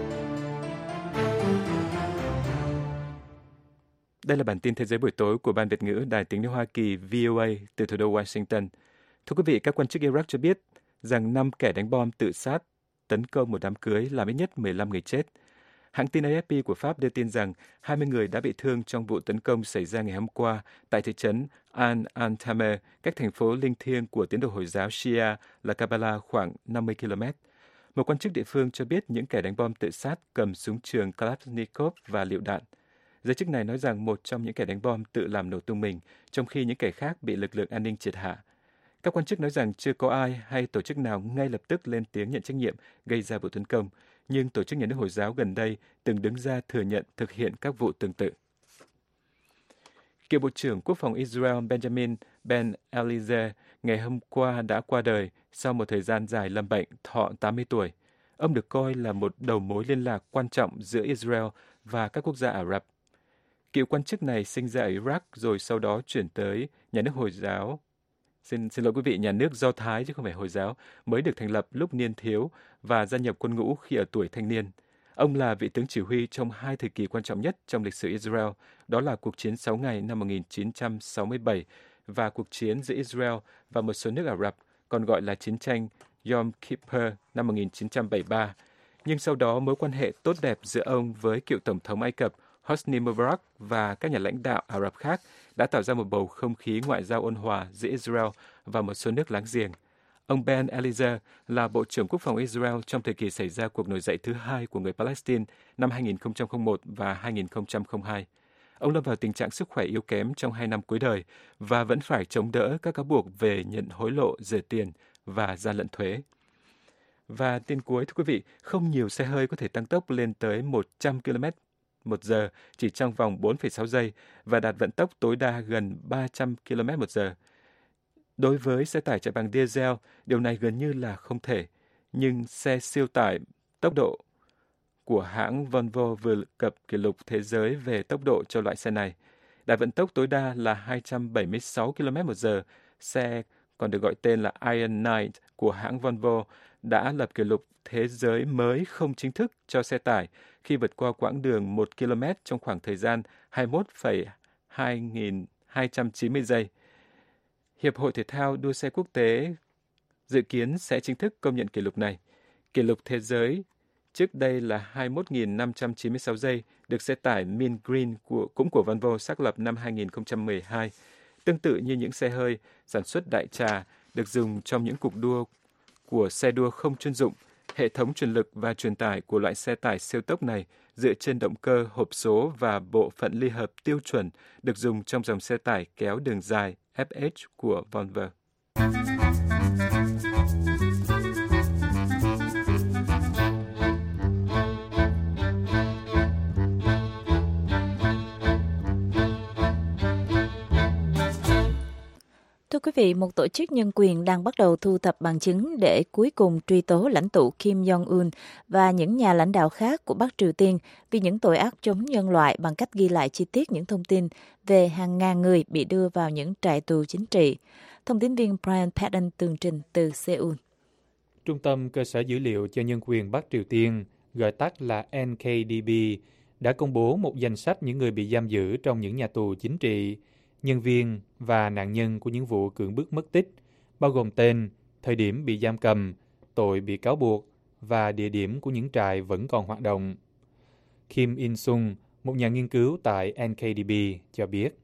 Speaker 3: Đây là bản tin Thế giới buổi tối của Ban Việt ngữ Đài Tiếng nói Hoa Kỳ VOA từ thủ đô Washington. Thưa quý vị, các quan chức Iraq cho biết rằng 5 kẻ đánh bom tự sát tấn công một đám cưới làm ít nhất 15 người chết. Hãng tin AFP của Pháp đưa tin rằng 20 người đã bị thương trong vụ tấn công xảy ra ngày hôm qua tại thị trấn Al-Antamer, cách thành phố linh thiêng của tín đồ Hồi giáo Shia là Karbala khoảng 50 km. Một quan chức địa phương cho biết những kẻ đánh bom tự sát cầm súng trường Kalashnikov và lựu đạn. Giới chức này nói rằng một trong những kẻ đánh bom tự làm nổ tung mình, trong khi những kẻ khác bị lực lượng an ninh triệt hạ. Các quan chức nói rằng chưa có ai hay tổ chức nào ngay lập tức lên tiếng nhận trách nhiệm gây ra vụ tấn công, nhưng tổ chức nhà nước Hồi giáo gần đây từng đứng ra thừa nhận thực hiện các vụ tương tự. Cựu Bộ trưởng Quốc phòng Israel Benjamin Ben-Eliezer ngày hôm qua đã qua đời sau một thời gian dài lâm bệnh, thọ 80 tuổi. Ông được coi là một đầu mối liên lạc quan trọng giữa Israel và các quốc gia Ả Rập. Cựu quan chức này sinh ra ở Iraq rồi sau đó chuyển tới nhà nước Hồi giáo. Xin lỗi quý vị, nhà nước Do Thái chứ không phải Hồi giáo, mới được thành lập lúc niên thiếu và gia nhập quân ngũ khi ở tuổi thanh niên. Ông là vị tướng chỉ huy trong 2 thời kỳ quan trọng nhất trong lịch sử Israel, đó là cuộc chiến 6 ngày năm 1967 và cuộc chiến giữa Israel và một số nước Ả Rập, còn gọi là chiến tranh Yom Kippur năm 1973. Nhưng sau đó mối quan hệ tốt đẹp giữa ông với cựu Tổng thống Ai Cập Hosni Mubarak và các nhà lãnh đạo Ả Rập khác đã tạo ra một bầu không khí ngoại giao ôn hòa giữa Israel và một số nước láng giềng. Ông Ben-Eliezer là Bộ trưởng Quốc phòng Israel trong thời kỳ xảy ra cuộc nổi dậy thứ 2 của người Palestine năm 2001 và 2002. Ông lâm vào tình trạng sức khỏe yếu kém trong 2 năm cuối đời và vẫn phải chống đỡ các cáo buộc về nhận hối lộ, rửa tiền và gian lận thuế. Và tin cuối, thưa quý vị, không nhiều xe hơi có thể tăng tốc lên tới 100 km một giờ chỉ trong vòng 4,6 giây và đạt vận tốc tối đa gần 300 km một giờ. Đối với xe tải chạy bằng diesel, điều này gần như là không thể, nhưng xe siêu tải tốc độ của hãng Volvo vừa cập kỷ lục thế giới về tốc độ cho loại xe này. Đạt vận tốc tối đa là 276 km một giờ. Xe còn được gọi tên là Iron Knight của hãng Volvo đã lập kỷ lục thế giới mới không chính thức cho xe tải khi vượt qua quãng đường 1 km trong khoảng thời gian 21,290 giây. Hiệp hội Thể thao đua xe quốc tế dự kiến sẽ chính thức công nhận kỷ lục này. Kỷ lục thế giới trước đây là 21.596 giây, được xe tải Mint Green cũng của Volvo xác lập năm 2012. Tương tự như những xe hơi sản xuất đại trà được dùng trong những cuộc đua của xe đua không chuyên dụng, hệ thống truyền lực và truyền tải của loại xe tải siêu tốc này dựa trên động cơ, hộp số và bộ phận ly hợp tiêu chuẩn được dùng trong dòng xe tải kéo đường dài FH của Volvo.
Speaker 1: Thưa quý vị, một tổ chức nhân quyền đang bắt đầu thu thập bằng chứng để cuối cùng truy tố lãnh tụ Kim Jong-un và những nhà lãnh đạo khác của Bắc Triều Tiên vì những tội ác chống nhân loại bằng cách ghi lại chi tiết những thông tin về hàng ngàn người bị đưa vào những trại tù chính trị. Thông tin viên Brian Patton tường trình từ Seoul.
Speaker 7: Trung tâm Cơ sở Dữ liệu cho Nhân quyền Bắc Triều Tiên, gọi tắt là NKDB, đã công bố một danh sách những người bị giam giữ trong những nhà tù chính trị, nhân viên và nạn nhân của những vụ cưỡng bức mất tích, bao gồm tên, thời điểm bị giam cầm, tội bị cáo buộc và địa điểm của những trại vẫn còn hoạt động. Kim In-sung, một nhà nghiên cứu tại NKDB, cho biết.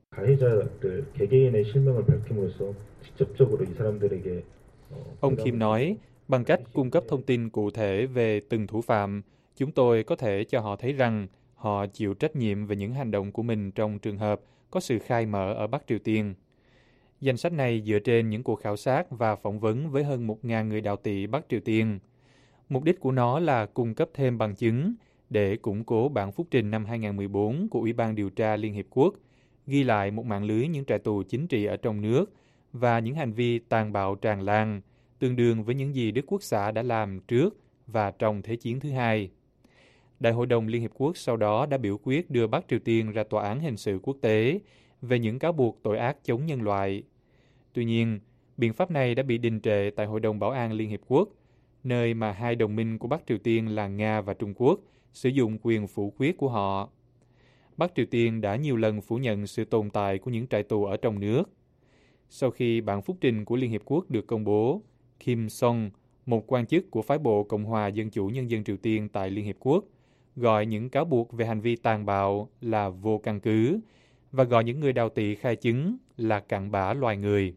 Speaker 7: Ông Kim nói, bằng cách cung cấp thông tin cụ thể về từng thủ phạm, chúng tôi có thể cho họ thấy rằng họ chịu trách nhiệm về những hành động của mình trong trường hợp có sự khai mở ở Bắc Triều Tiên. Danh sách này dựa trên những cuộc khảo sát và phỏng vấn với hơn 1.000 người đạo tỵ Bắc Triều Tiên. Mục đích của nó là cung cấp thêm bằng chứng để củng cố bản phúc trình năm 2014 của Ủy ban điều tra Liên Hiệp Quốc, ghi lại một mạng lưới những trại tù chính trị ở trong nước và những hành vi tàn bạo tràn lan, tương đương với những gì Đức Quốc xã đã làm trước và trong Thế chiến thứ hai. Đại hội đồng Liên Hiệp Quốc sau đó đã biểu quyết đưa Bắc Triều Tiên ra tòa án hình sự quốc tế về những cáo buộc tội ác chống nhân loại. Tuy nhiên, biện pháp này đã bị đình trệ tại Hội đồng Bảo an Liên Hiệp Quốc, nơi mà hai đồng minh của Bắc Triều Tiên là Nga và Trung Quốc sử dụng quyền phủ quyết của họ. Bắc Triều Tiên đã nhiều lần phủ nhận sự tồn tại của những trại tù ở trong nước. Sau khi bản phúc trình của Liên Hiệp Quốc được công bố, Kim Song, một quan chức của phái bộ Cộng hòa Dân chủ Nhân dân Triều Tiên tại Liên Hiệp Quốc, gọi những cáo buộc về hành vi tàn bạo là vô căn cứ và gọi những người đào tỵ khai chứng là cặn bã loài người.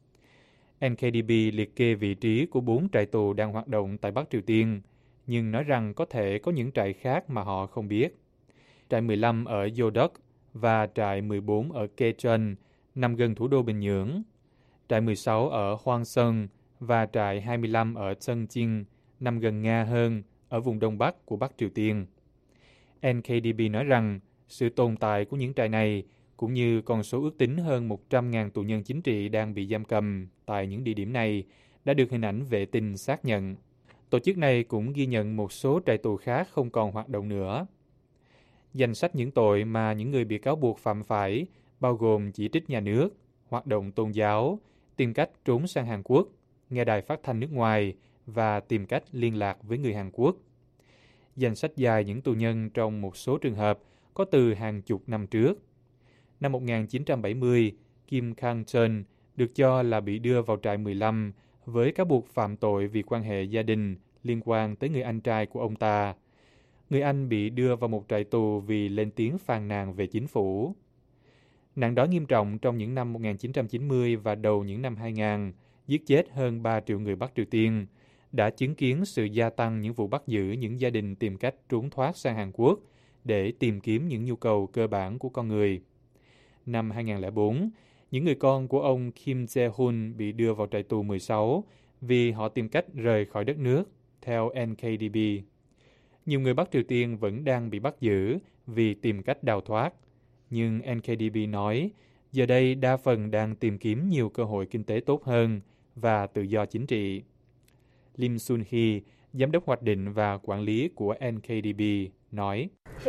Speaker 7: NKDB liệt kê vị trí của 4 trại tù đang hoạt động tại Bắc Triều Tiên, nhưng nói rằng có thể có những trại khác mà họ không biết. Trại 15 ở Yodok và trại 14 ở Kechon, nằm gần thủ đô Bình Nhưỡng. Trại 16 ở Hwangseong và trại 25 ở Cheongjin, nằm gần Nga hơn, ở vùng Đông Bắc của Bắc Triều Tiên. NKDB nói rằng sự tồn tại của những trại này, cũng như con số ước tính hơn 100.000 tù nhân chính trị đang bị giam cầm tại những địa điểm này, đã được hình ảnh vệ tinh xác nhận. Tổ chức này cũng ghi nhận một số trại tù khác không còn hoạt động nữa. Danh sách những tội mà những người bị cáo buộc phạm phải bao gồm chỉ trích nhà nước, hoạt động tôn giáo, tìm cách trốn sang Hàn Quốc, nghe đài phát thanh nước ngoài và tìm cách liên lạc với người Hàn Quốc. Danh sách dài những tù nhân trong một số trường hợp có từ hàng chục năm trước. Năm 1970, Kim Kang-cheon được cho là bị đưa vào trại 15 với cáo buộc phạm tội vì quan hệ gia đình liên quan tới người anh trai của ông ta. Người anh bị đưa vào một trại tù vì lên tiếng phàn nàn về chính phủ. Nạn đói nghiêm trọng trong những năm 1990 và đầu những năm 2000 giết chết hơn 3 triệu người Bắc Triều Tiên, đã chứng kiến sự gia tăng những vụ bắt giữ những gia đình tìm cách trốn thoát sang Hàn Quốc để tìm kiếm những nhu cầu cơ bản của con người. Năm 2004, những người con của ông Kim Jae-hun bị đưa vào trại tù 16 vì họ tìm cách rời khỏi đất nước, theo NKDB. nhiều người Bắc Triều Tiên vẫn đang bị bắt giữ vì tìm cách đào thoát. Nhưng NKDB nói, giờ đây đa phần đang tìm kiếm nhiều cơ hội kinh tế tốt hơn và tự do chính trị. Lim Sun-hee, giám đốc hoạch định và quản lý của NKDB, nói,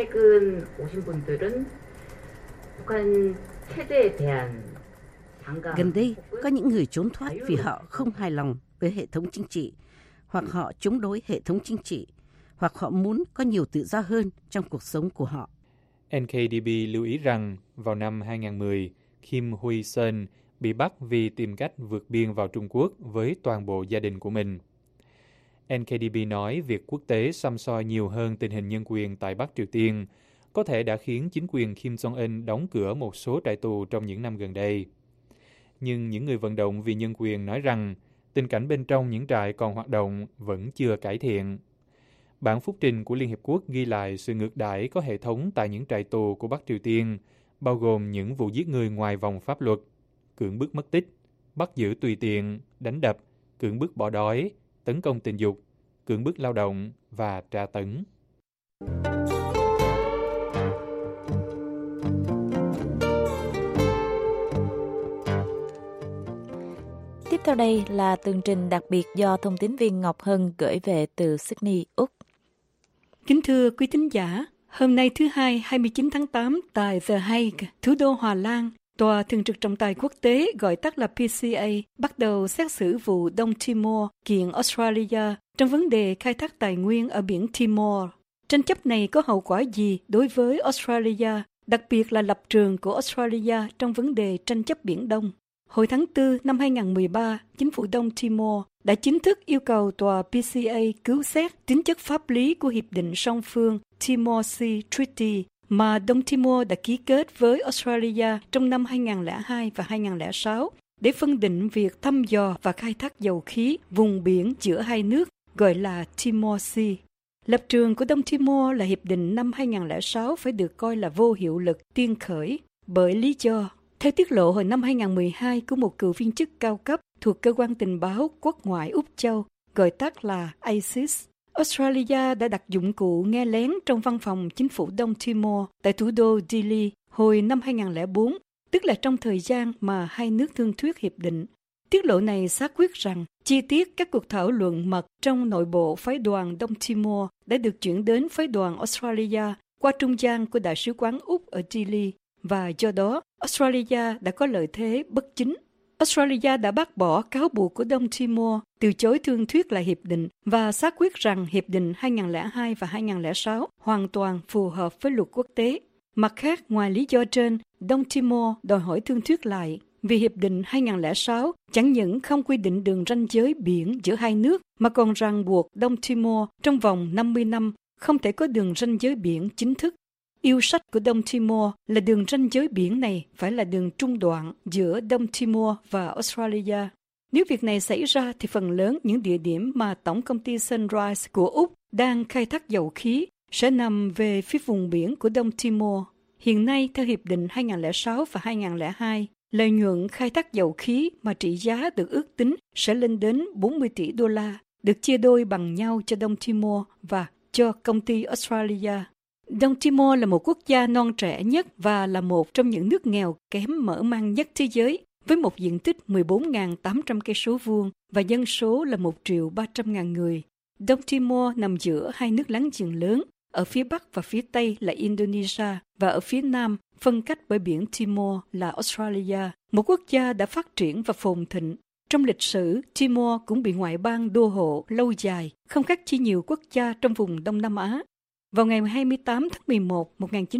Speaker 6: gần đây có những người trốn thoát vì họ không hài lòng với hệ thống chính trị, hoặc họ chống đối hệ thống chính trị, hoặc họ muốn có nhiều tự do hơn trong cuộc sống của họ.
Speaker 7: NKDB lưu ý rằng vào năm 2010, Kim Hui-sun bị bắt vì tìm cách vượt biên vào Trung Quốc với toàn bộ gia đình của mình. NKDB nói việc quốc tế săm soi nhiều hơn tình hình nhân quyền tại Bắc Triều Tiên có thể đã khiến chính quyền Kim Jong-un đóng cửa một số trại tù trong những năm gần đây. Nhưng những người vận động vì nhân quyền nói rằng tình cảnh bên trong những trại còn hoạt động vẫn chưa cải thiện. Bản phúc trình của Liên Hiệp Quốc ghi lại sự ngược đãi có hệ thống tại những trại tù của Bắc Triều Tiên, bao gồm những vụ giết người ngoài vòng pháp luật, cưỡng bức mất tích, bắt giữ tùy tiện, đánh đập, cưỡng bức bỏ đói, tấn công tình dục, cưỡng bức lao động và tra tấn.
Speaker 1: Tiếp theo đây là tường trình đặc biệt do thông tín viên Ngọc Hân gửi về từ Sydney, Úc.
Speaker 10: Kính thưa quý thính giả, hôm nay thứ Hai 29 tháng 8 tại The Hague, thủ đô Hà Lan, Tòa Thường trực Trọng tài Quốc tế gọi tắt là PCA bắt đầu xét xử vụ Đông Timor kiện Australia trong vấn đề khai thác tài nguyên ở biển Timor. Tranh chấp này có hậu quả gì đối với Australia, đặc biệt là lập trường của Australia trong vấn đề tranh chấp Biển Đông? Hồi tháng 4 năm 2013, chính phủ Đông Timor đã chính thức yêu cầu tòa PCA cứu xét tính chất pháp lý của Hiệp định song phương Timor Sea Treaty mà Đông Timor đã ký kết với Australia trong năm 2002 và 2006 để phân định việc thăm dò và khai thác dầu khí vùng biển giữa hai nước gọi là Timor Sea. Lập trường của Đông Timor là hiệp định năm 2006 phải được coi là vô hiệu lực tiên khởi bởi lý do theo tiết lộ hồi năm 2012 của một cựu viên chức cao cấp thuộc cơ quan tình báo quốc ngoại Úc Châu, gọi tắt là ISIS. Australia đã đặt dụng cụ nghe lén trong văn phòng chính phủ Đông Timor tại thủ đô Dili hồi năm 2004, tức là trong thời gian mà hai nước thương thuyết hiệp định. Tiết lộ này xác quyết rằng chi tiết các cuộc thảo luận mật trong nội bộ phái đoàn Đông Timor đã được chuyển đến phái đoàn Australia qua trung gian của Đại sứ quán Úc ở Dili, và do đó Australia đã có lợi thế bất chính. Australia đã bác bỏ cáo buộc của Đông Timor từ chối thương thuyết lại hiệp định và xác quyết rằng hiệp định 2002 và 2006 hoàn toàn phù hợp với luật quốc tế. Mặt khác, ngoài lý do trên, Đông Timor đòi hỏi thương thuyết lại vì hiệp định 2006 chẳng những không quy định đường ranh giới biển giữa hai nước mà còn ràng buộc Đông Timor trong vòng 50 năm không thể có đường ranh giới biển chính thức. Yêu sách của Đông Timor là đường ranh giới biển này phải là đường trung đoạn giữa Đông Timor và Australia. Nếu việc này xảy ra thì phần lớn những địa điểm mà Tổng công ty Sunrise của Úc đang khai thác dầu khí sẽ nằm về phía vùng biển của Đông Timor. Hiện nay, theo Hiệp định 2006 và 2002, lợi nhuận khai thác dầu khí mà trị giá được ước tính sẽ lên đến 40 tỷ đô la, được chia đôi bằng nhau cho Đông Timor và cho công ty Australia. Đông Timor là một quốc gia non trẻ nhất và là một trong những nước nghèo kém mở mang nhất thế giới, với một diện tích 14.800 cây số vuông và dân số là 1.300.000 người. Đông Timor nằm giữa hai nước láng giềng lớn, ở phía bắc và phía tây là Indonesia và ở phía nam phân cách bởi biển Timor là Australia, một quốc gia đã phát triển và phồn thịnh. Trong lịch sử, Timor cũng bị ngoại bang đô hộ lâu dài, không khác chi nhiều quốc gia trong vùng Đông Nam Á. Vào ngày 28 tháng 11,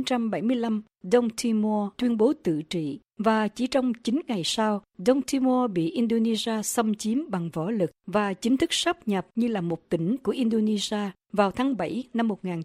Speaker 10: 1975, Đông Timor tuyên bố tự trị và chỉ trong 9 ngày sau, Đông Timor bị Indonesia xâm chiếm bằng võ lực và chính thức sáp nhập như là một tỉnh của Indonesia vào tháng 7 năm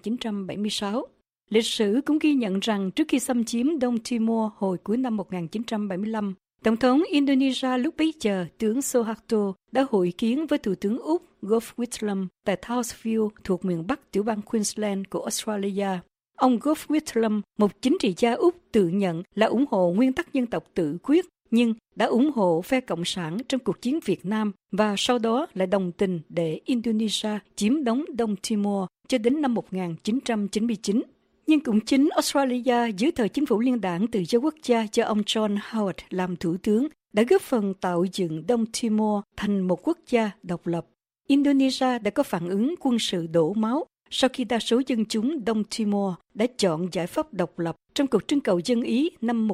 Speaker 10: 1976. Lịch sử cũng ghi nhận rằng trước khi xâm chiếm Đông Timor hồi cuối năm 1975, Tổng thống Indonesia lúc bấy giờ, tướng Suharto, đã hội kiến với Thủ tướng Úc Gough Whitlam tại Townsville thuộc miền Bắc tiểu bang Queensland của Australia. Ông Gough Whitlam, một chính trị gia Úc tự nhận là ủng hộ nguyên tắc dân tộc tự quyết, nhưng đã ủng hộ phe Cộng sản trong cuộc chiến Việt Nam và sau đó lại đồng tình để Indonesia chiếm đóng Đông Timor cho đến năm 1999. Nhưng cũng chính Australia dưới thời chính phủ liên đảng tự do quốc gia do ông John Howard làm thủ tướng đã góp phần tạo dựng Đông Timor thành một quốc gia độc lập. Indonesia đã có phản ứng quân sự đổ máu sau khi đa số dân chúng Đông Timor đã chọn giải pháp độc lập trong cuộc trưng cầu dân Ý năm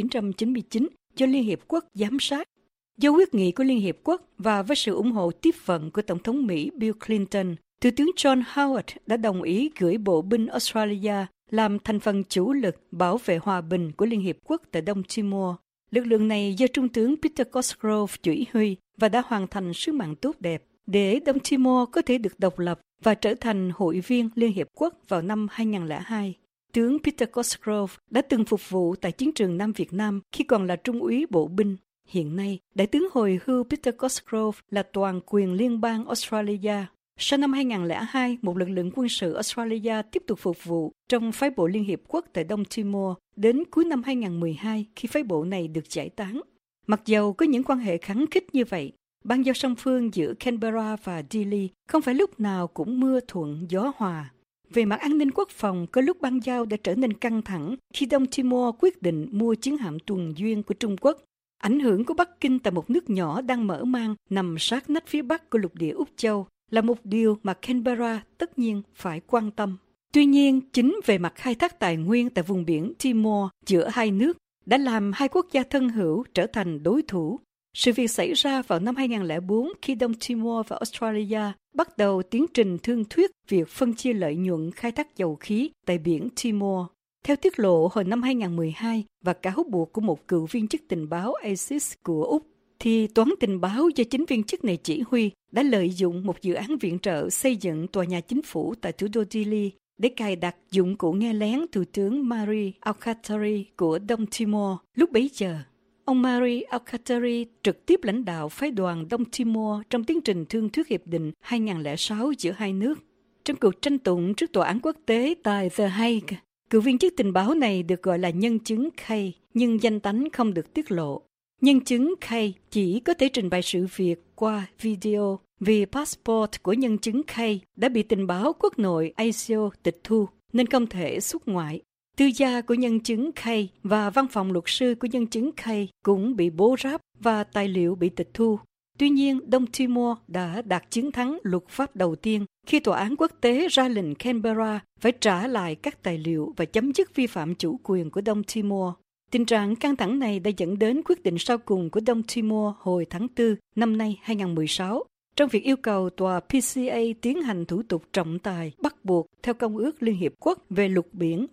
Speaker 10: 1999 do Liên Hiệp Quốc giám sát. Do quyết nghị của Liên Hiệp Quốc và với sự ủng hộ tiếp vận của Tổng thống Mỹ Bill Clinton, Thủ tướng John Howard đã đồng ý gửi bộ binh Australia làm thành phần chủ lực bảo vệ hòa bình của Liên Hiệp Quốc tại Đông Timor. Lực lượng này do Trung tướng Peter Cosgrove chỉ huy và đã hoàn thành sứ mạng tốt đẹp để Đông Timor có thể được độc lập và trở thành hội viên Liên Hiệp Quốc vào năm 2002. Tướng Peter Cosgrove đã từng phục vụ tại chiến trường Nam Việt Nam khi còn là trung úy bộ binh. Hiện nay, Đại tướng hồi hưu Peter Cosgrove là toàn quyền liên bang Australia. Sau năm 2002, một lực lượng quân sự Australia tiếp tục phục vụ trong phái bộ Liên Hiệp Quốc tại Đông Timor đến cuối năm 2012 khi phái bộ này được giải tán. Mặc dầu có những quan hệ khăng khít như vậy, bang giao song phương giữa Canberra và Dili không phải lúc nào cũng mưa thuận gió hòa. Về mặt an ninh quốc phòng, có lúc bang giao đã trở nên căng thẳng khi Đông Timor quyết định mua chiến hạm tuần duyên của Trung Quốc. Ảnh hưởng của Bắc Kinh tại một nước nhỏ đang mở mang nằm sát nách phía bắc của lục địa Úc Châu là một điều mà Canberra tất nhiên phải quan tâm. Tuy nhiên, chính về mặt khai thác tài nguyên tại vùng biển Timor giữa hai nước đã làm hai quốc gia thân hữu trở thành đối thủ. Sự việc xảy ra vào năm 2004 khi Đông Timor và Australia bắt đầu tiến trình thương thuyết việc phân chia lợi nhuận khai thác dầu khí tại biển Timor. Theo tiết lộ hồi năm 2012 và cáo buộc của một cựu viên chức tình báo ASIS của Úc, thì toán tình báo do chính viên chức này chỉ huy đã lợi dụng một dự án viện trợ xây dựng tòa nhà chính phủ tại thủ đô Dili để cài đặt dụng cụ nghe lén Thủ tướng Mari Alkatiri của Đông Timor. Lúc bấy giờ, ông Mari Alkatiri trực tiếp lãnh đạo phái đoàn Đông Timor trong tiến trình thương thuyết hiệp định 2006 giữa hai nước. Trong cuộc tranh tụng trước tòa án quốc tế tại The Hague, cựu viên chức tình báo này được gọi là nhân chứng K, nhưng danh tánh không được tiết lộ. Nhân chứng K chỉ có thể trình bày sự việc qua video vì passport của nhân chứng K đã bị tình báo quốc nội ASIO tịch thu nên không thể xuất ngoại. Tư gia của nhân chứng K và văn phòng luật sư của nhân chứng K cũng bị bố ráp và tài liệu bị tịch thu. Tuy nhiên, Đông Timor đã đạt chiến thắng luật pháp đầu tiên khi tòa án quốc tế ra lệnh Canberra phải trả lại các tài liệu và chấm dứt vi phạm chủ quyền của Đông Timor. Tình trạng căng thẳng này đã dẫn đến quyết định sau cùng của Đông Timor hồi tháng 4 năm nay 2016 trong việc yêu cầu tòa PCA tiến hành thủ tục trọng tài bắt buộc theo Công ước Liên Hiệp Quốc về luật biển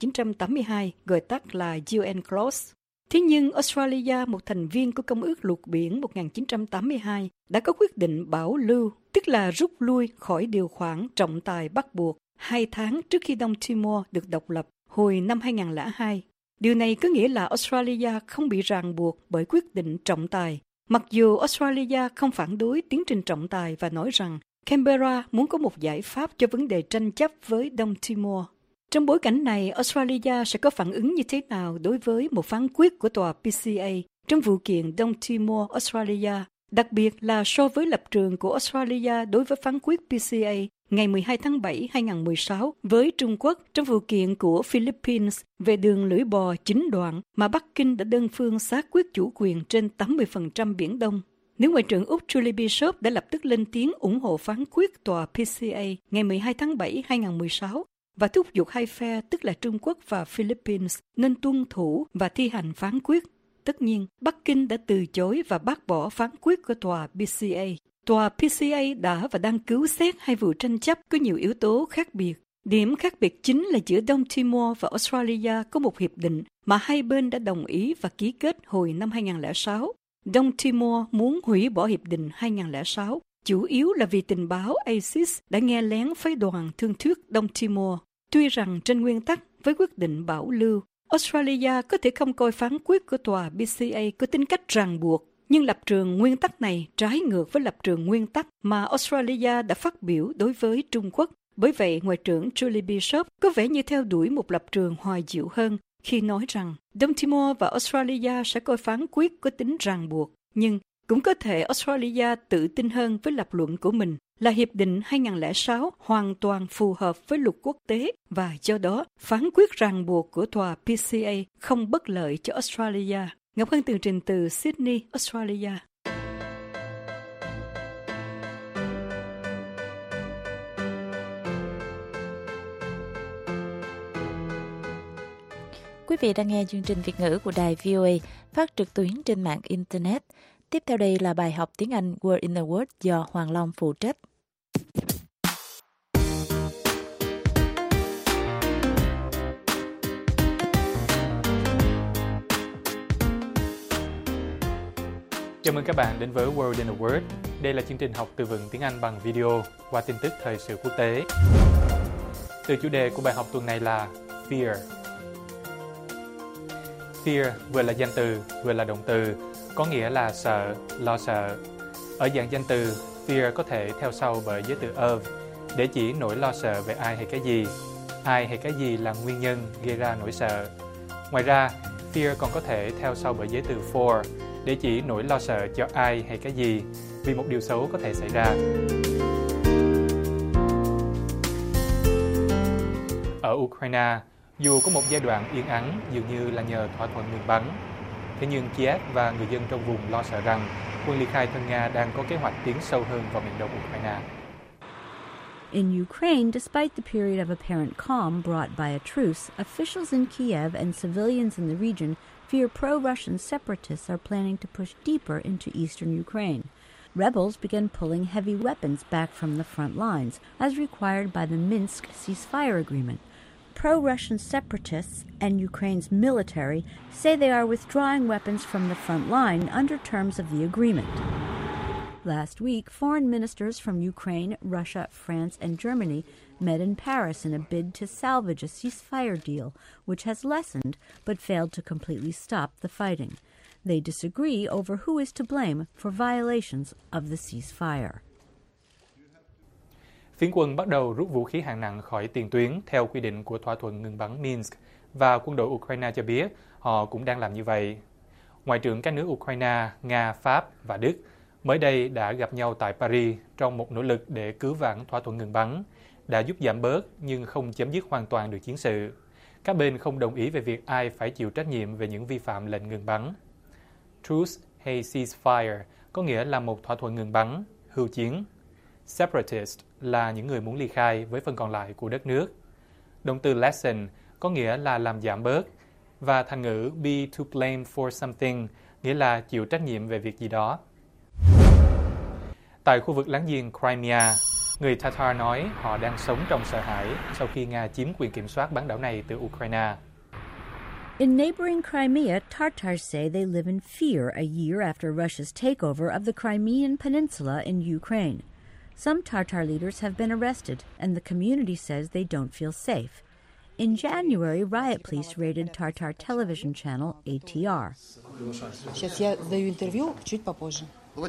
Speaker 10: 1982, gọi tắt là UN Clause. Thế nhưng Australia, một thành viên của Công ước Luật Biển 1982, đã có quyết định bảo lưu, tức là rút lui khỏi điều khoản trọng tài bắt buộc 2 tháng trước khi Đông Timor được độc lập hồi năm 2002. Điều này có nghĩa là Australia không bị ràng buộc bởi quyết định trọng tài. Mặc dù Australia không phản đối tiến trình trọng tài và nói rằng Canberra muốn có một giải pháp cho vấn đề tranh chấp với Đông Timor. Trong bối cảnh này, Australia sẽ có phản ứng như thế nào đối với một phán quyết của tòa PCA trong vụ kiện Đông Timor Australia, đặc biệt là so với lập trường của Australia đối với phán quyết PCA ngày 12 tháng 7 2016 với Trung Quốc trong vụ kiện của Philippines về đường lưỡi bò 9 đoạn mà Bắc Kinh đã đơn phương xác quyết chủ quyền trên 80% Biển Đông. Nếu Ngoại trưởng Úc Julie Bishop đã lập tức lên tiếng ủng hộ phán quyết tòa PCA ngày 12 tháng 7 2016 và thúc giục hai phe, tức là Trung Quốc và Philippines, nên tuân thủ và thi hành phán quyết. Tất nhiên, Bắc Kinh đã từ chối và bác bỏ phán quyết của tòa PCA. Tòa PCA đã và đang cứu xét hai vụ tranh chấp có nhiều yếu tố khác biệt. Điểm khác biệt chính là giữa Đông Timor và Australia có một hiệp định mà hai bên đã đồng ý và ký kết hồi năm 2006. Đông Timor muốn hủy bỏ hiệp định 2006, chủ yếu là vì tình báo ASIS đã nghe lén phái đoàn thương thuyết Đông Timor. Tuy rằng trên nguyên tắc với quyết định bảo lưu, Australia có thể không coi phán quyết của tòa PCA có tính cách ràng buộc, nhưng lập trường nguyên tắc này trái ngược với lập trường nguyên tắc mà Australia đã phát biểu đối với Trung Quốc. Bởi vậy, Ngoại trưởng Julie Bishop có vẻ như theo đuổi một lập trường hòa dịu hơn khi nói rằng Đông Timor và Australia sẽ coi phán quyết có tính ràng buộc, nhưng cũng có thể Australia tự tin hơn với lập luận của mình là Hiệp định 2006 hoàn toàn phù hợp với luật quốc tế và do đó phán quyết ràng buộc của tòa PCA không bất lợi cho Australia. Ngọc Hân tường trình từ Sydney, Australia.
Speaker 1: Quý vị đang nghe chương trình Việt ngữ của đài VOA phát trực tuyến trên mạng Internet. Tiếp theo đây là bài học tiếng Anh Word in a Word do Hoàng Long phụ trách.
Speaker 7: Chào mừng các bạn đến với Word in a Word. Đây là chương trình học từ vựng tiếng Anh bằng video qua tin tức thời sự quốc tế. Từ chủ đề của bài học tuần này là Fear. Fear vừa là danh từ, vừa là động từ, có nghĩa là sợ, lo sợ. Ở dạng danh từ, fear có thể theo sau bởi giới từ of để chỉ nỗi lo sợ về ai hay cái gì. Ai hay cái gì là nguyên nhân gây ra nỗi sợ. Ngoài ra, fear còn có thể theo sau bởi giới từ for để chỉ nỗi lo sợ cho ai hay cái gì vì một điều xấu có thể xảy ra. Ở Ukraine, dù có một giai đoạn yên ắng dường như là nhờ thỏa thuận ngừng bắn, thế nhưng Kiev và người dân trong vùng lo sợ rằng quân ly khai thân Nga đang có kế hoạch tiến sâu hơn vào miền đông Ukraine.
Speaker 11: In Ukraine, despite the period of apparent calm brought by a truce, officials in Kiev and civilians in the region fear pro-Russian separatists are planning to push deeper into eastern Ukraine. Rebels began pulling heavy weapons back from the front lines, as required by the Minsk ceasefire agreement. Pro-Russian separatists and Ukraine's military say they are withdrawing weapons from the front line under terms of the agreement. Last week, foreign ministers from Ukraine, Russia, France, and Germany met in Paris in a bid to salvage a ceasefire deal, which has lessened but failed to completely stop the fighting. They disagree over who is to blame for violations of the ceasefire.
Speaker 7: Phiến quân bắt đầu rút vũ khí hạng nặng khỏi tiền tuyến theo quy định của thỏa thuận ngừng bắn Minsk, và quân đội Ukraine cho biết họ cũng đang làm như vậy. Ngoại trưởng các nước Ukraine, Nga, Pháp và Đức mới đây đã gặp nhau tại Paris trong một nỗ lực để cứu vãn thỏa thuận ngừng bắn, đã giúp giảm bớt nhưng không chấm dứt hoàn toàn được chiến sự. Các bên không đồng ý về việc ai phải chịu trách nhiệm về những vi phạm lệnh ngừng bắn. Truce hay ceasefire có nghĩa là một thỏa thuận ngừng bắn, hưu chiến. Separatist là những người muốn ly khai với phần còn lại của đất nước. Động từ lessen có nghĩa là làm giảm bớt, và thành ngữ be to blame for something nghĩa là chịu trách nhiệm về việc gì đó. Tại khu vực láng giềng Crimea, người Tatar nói họ đang sống trong sợ hãi sau khi Nga chiếm quyền kiểm soát bán đảo này từ Ukraine.
Speaker 11: In neighboring Crimea, Tatars say they live in fear a year after Russia's takeover of the Crimean Peninsula in Ukraine. Some Tatar leaders have been arrested, and the community says they don't feel safe. In January, riot police raided Tatar television channel ATR.
Speaker 12: Сейчас я даю интервью чуть попозже.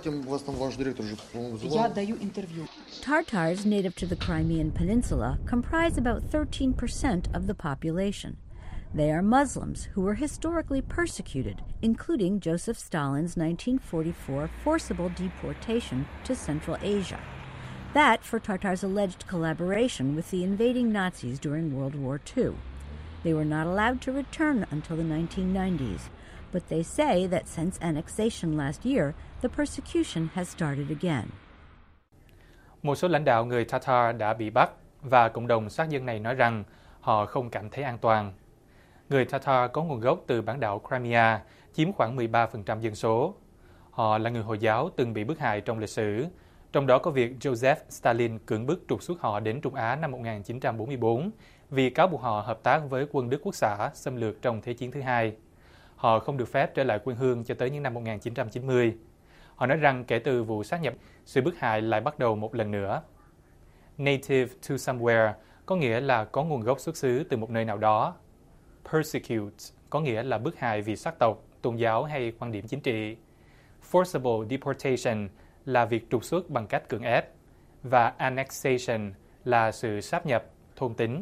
Speaker 12: Я даю интервью.
Speaker 11: Tatars native to the Crimean Peninsula comprise about 13% of the population. They are Muslims who were historically persecuted, including Joseph Stalin's 1944 forcible deportation to Central Asia. That for Tatars' alleged collaboration with the invading Nazis during World War II. They were not allowed to return until the 1990s, but they say that since annexation last year, the persecution has started again.
Speaker 7: Một số lãnh đạo người Tatar đã bị bắt, và cộng đồng sát dân này nói rằng họ không cảm thấy an toàn. Người Tatar có nguồn gốc từ bán đảo Crimea, chiếm khoảng 13% dân số. Họ là người Hồi giáo từng bị bức hại trong lịch sử, trong đó có việc Joseph Stalin cưỡng bức trục xuất họ đến Trung Á năm 1944 vì cáo buộc họ hợp tác với quân Đức Quốc xã xâm lược trong Thế chiến thứ hai. Họ không được phép trở lại quê hương cho tới những năm 1990. Họ nói rằng kể từ vụ sát nhập, sự bức hại lại bắt đầu một lần nữa. Native to somewhere có nghĩa là có nguồn gốc xuất xứ từ một nơi nào đó. Persecute có nghĩa là bức hại vì sắc tộc, tôn giáo hay quan điểm chính trị. Forcible deportation là việc trục xuất bằng cách cưỡng ép. Và annexation là sự sáp nhập, thôn tính.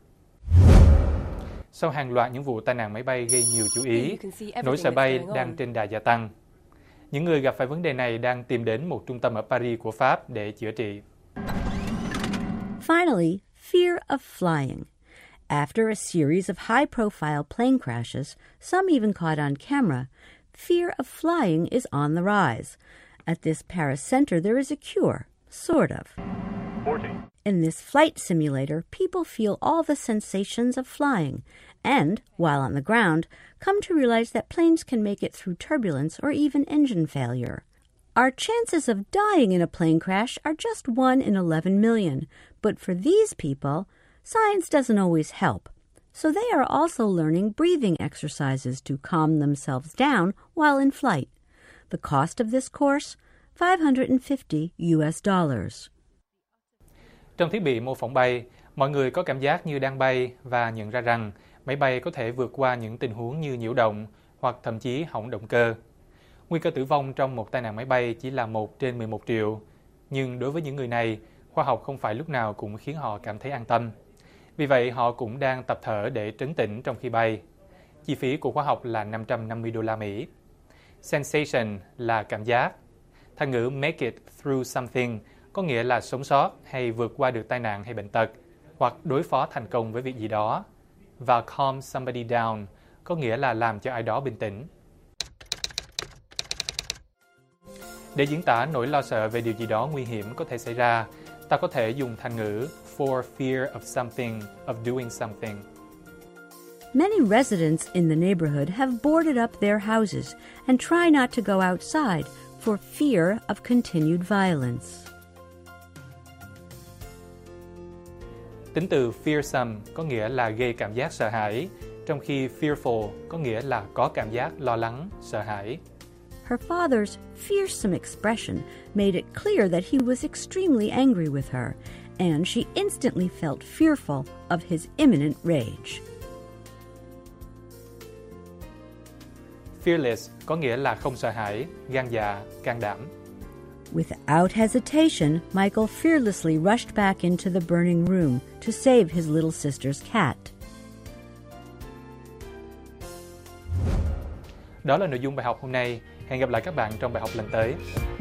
Speaker 7: Sau hàng loạt những vụ tai nạn máy bay gây nhiều chú ý, nỗi sợ bay đang trên đà gia tăng. Những người gặp phải vấn đề này đang tìm đến một trung tâm ở Paris của Pháp để chữa trị.
Speaker 11: Finally, fear of flying. After a series of high-profile plane crashes, some even caught on camera, fear of flying is on the rise. At this Paris center, there is a cure, sort of.
Speaker 13: 40.
Speaker 11: In this flight simulator, people feel all the sensations of flying and, while on the ground, come to realize that planes can make it through turbulence or even engine failure. Our chances of dying in a plane crash are just 1 in 11 million, but for these people, science doesn't always help. So they are also learning breathing exercises to calm themselves down while in flight. The cost of this course, $550.
Speaker 7: Trong thiết bị mô phỏng bay, mọi người có cảm giác như đang bay và nhận ra rằng máy bay có thể vượt qua những tình huống như nhiễu động hoặc thậm chí hỏng động cơ. Nguy cơ tử vong trong một tai nạn máy bay chỉ là 1 trên 11 triệu. Nhưng đối với những người này, khoa học không phải lúc nào cũng khiến họ cảm thấy an tâm. Vì vậy, họ cũng đang tập thở để trấn tĩnh trong khi bay. Chi phí của khoa học là $550. Sensation là cảm giác. Thành ngữ make it through something có nghĩa là sống sót hay vượt qua được tai nạn hay bệnh tật, hoặc đối phó thành công với việc gì đó. Và calm somebody down có nghĩa là làm cho ai đó bình tĩnh. Để diễn tả nỗi lo sợ về điều gì đó nguy hiểm có thể xảy ra, ta có thể dùng thành ngữ for fear of something, of doing something.
Speaker 11: Many residents in the neighborhood have boarded up their houses and try not to go outside for fear of continued violence.
Speaker 7: Tính từ fearsome có nghĩa là gây cảm giác sợ hãi, trong khi fearful có nghĩa là có cảm giác lo lắng, sợ hãi.
Speaker 11: Her father's fearsome expression made it clear that he was extremely angry with her, and she instantly felt fearful of his imminent rage.
Speaker 7: Fearless có nghĩa là không sợ hãi, gan dạ, can đảm.
Speaker 11: Without hesitation, Michael fearlessly rushed back into the burning room to save his little sister's cat.
Speaker 7: Đó là nội dung bài học hôm nay. Hẹn gặp lại các bạn trong bài học lần tới.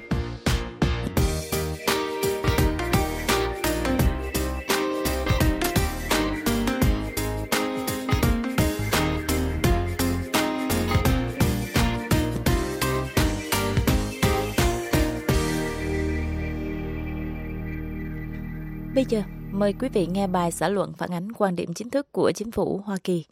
Speaker 1: Bây giờ, mời quý vị nghe bài xã luận phản ánh quan điểm chính thức của chính phủ Hoa Kỳ.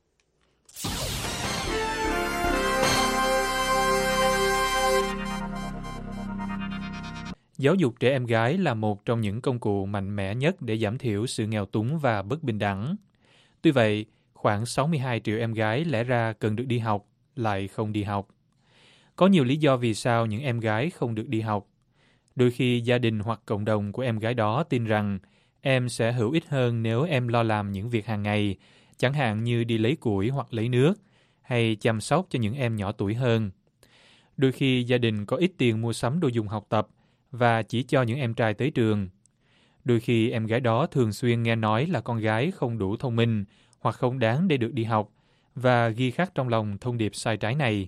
Speaker 7: Giáo dục trẻ em gái là một trong những công cụ mạnh mẽ nhất để giảm thiểu sự nghèo túng và bất bình đẳng. Tuy vậy, khoảng 62 triệu em gái lẽ ra cần được đi học, lại không đi học. Có nhiều lý do vì sao những em gái không được đi học. Đôi khi gia đình hoặc cộng đồng của em gái đó tin rằng em sẽ hữu ích hơn nếu em lo làm những việc hàng ngày, chẳng hạn như đi lấy củi hoặc lấy nước, hay chăm sóc cho những em nhỏ tuổi hơn. Đôi khi gia đình có ít tiền mua sắm đồ dùng học tập và chỉ cho những em trai tới trường. Đôi khi em gái đó thường xuyên nghe nói là con gái không đủ thông minh hoặc không đáng để được đi học và ghi khắc trong lòng thông điệp sai trái này.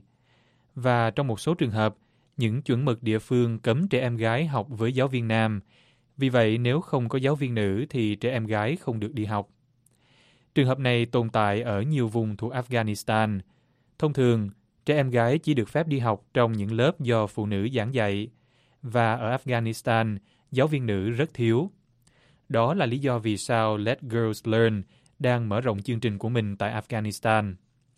Speaker 7: Và trong một số trường hợp, những chuẩn mực địa phương cấm trẻ em gái học với giáo viên nam. Vì vậy, nếu không có giáo viên nữ thì trẻ em gái không được đi học. Trường hợp này tồn tại ở nhiều vùng thuộc Afghanistan. Thông thường, trẻ em gái chỉ được phép đi học trong những lớp do phụ nữ giảng dạy. Và ở Afghanistan, giáo viên nữ rất thiếu. Đó là lý do vì sao Let Girls Learn đang mở rộng chương trình của mình tại Afghanistan.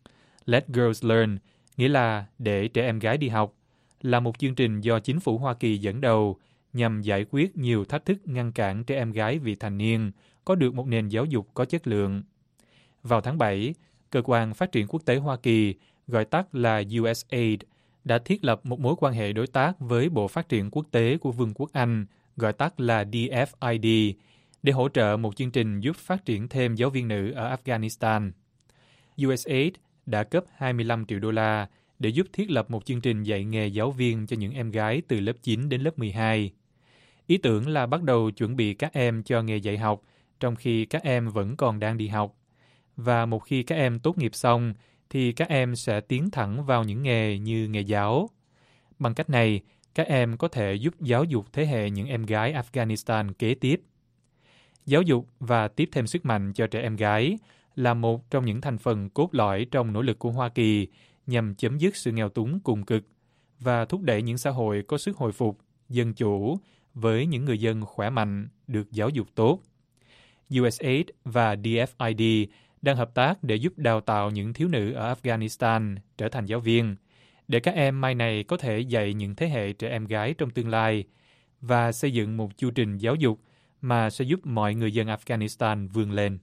Speaker 7: Let Girls Learn nghĩa là để trẻ em gái đi học, là một chương trình do chính phủ Hoa Kỳ dẫn đầu nhằm giải quyết nhiều thách thức ngăn cản trẻ em gái vị thành niên có được một nền giáo dục có chất lượng. Vào tháng 7, Cơ quan Phát triển Quốc tế Hoa Kỳ, gọi tắt là USAID, đã thiết lập một mối quan hệ đối tác với Bộ Phát triển Quốc tế của Vương quốc Anh, gọi tắt là DFID, để hỗ trợ một chương trình giúp phát triển thêm giáo viên nữ ở Afghanistan. USAID đã cấp $25 triệu để giúp thiết lập một chương trình dạy nghề giáo viên cho những em gái từ lớp 9 đến lớp 12. Ý tưởng là bắt đầu chuẩn bị các em cho nghề dạy học trong khi các em vẫn còn đang đi học. Và một khi các em tốt nghiệp xong, thì các em sẽ tiến thẳng vào những nghề như nghề giáo. Bằng cách này, các em có thể giúp giáo dục thế hệ những em gái Afghanistan kế tiếp. Giáo dục và tiếp thêm sức mạnh cho trẻ em gái là một trong những thành phần cốt lõi trong nỗ lực của Hoa Kỳ nhằm chấm dứt sự nghèo túng cùng cực và thúc đẩy những xã hội có sức hồi phục, dân chủ với những người dân khỏe mạnh, được giáo dục tốt. USAID và DFID đang hợp tác để giúp đào tạo những thiếu nữ ở Afghanistan trở thành giáo viên, để các em mai này có thể dạy những thế hệ trẻ em gái trong tương lai và xây dựng một chu trình giáo dục mà sẽ giúp mọi người dân Afghanistan vươn lên.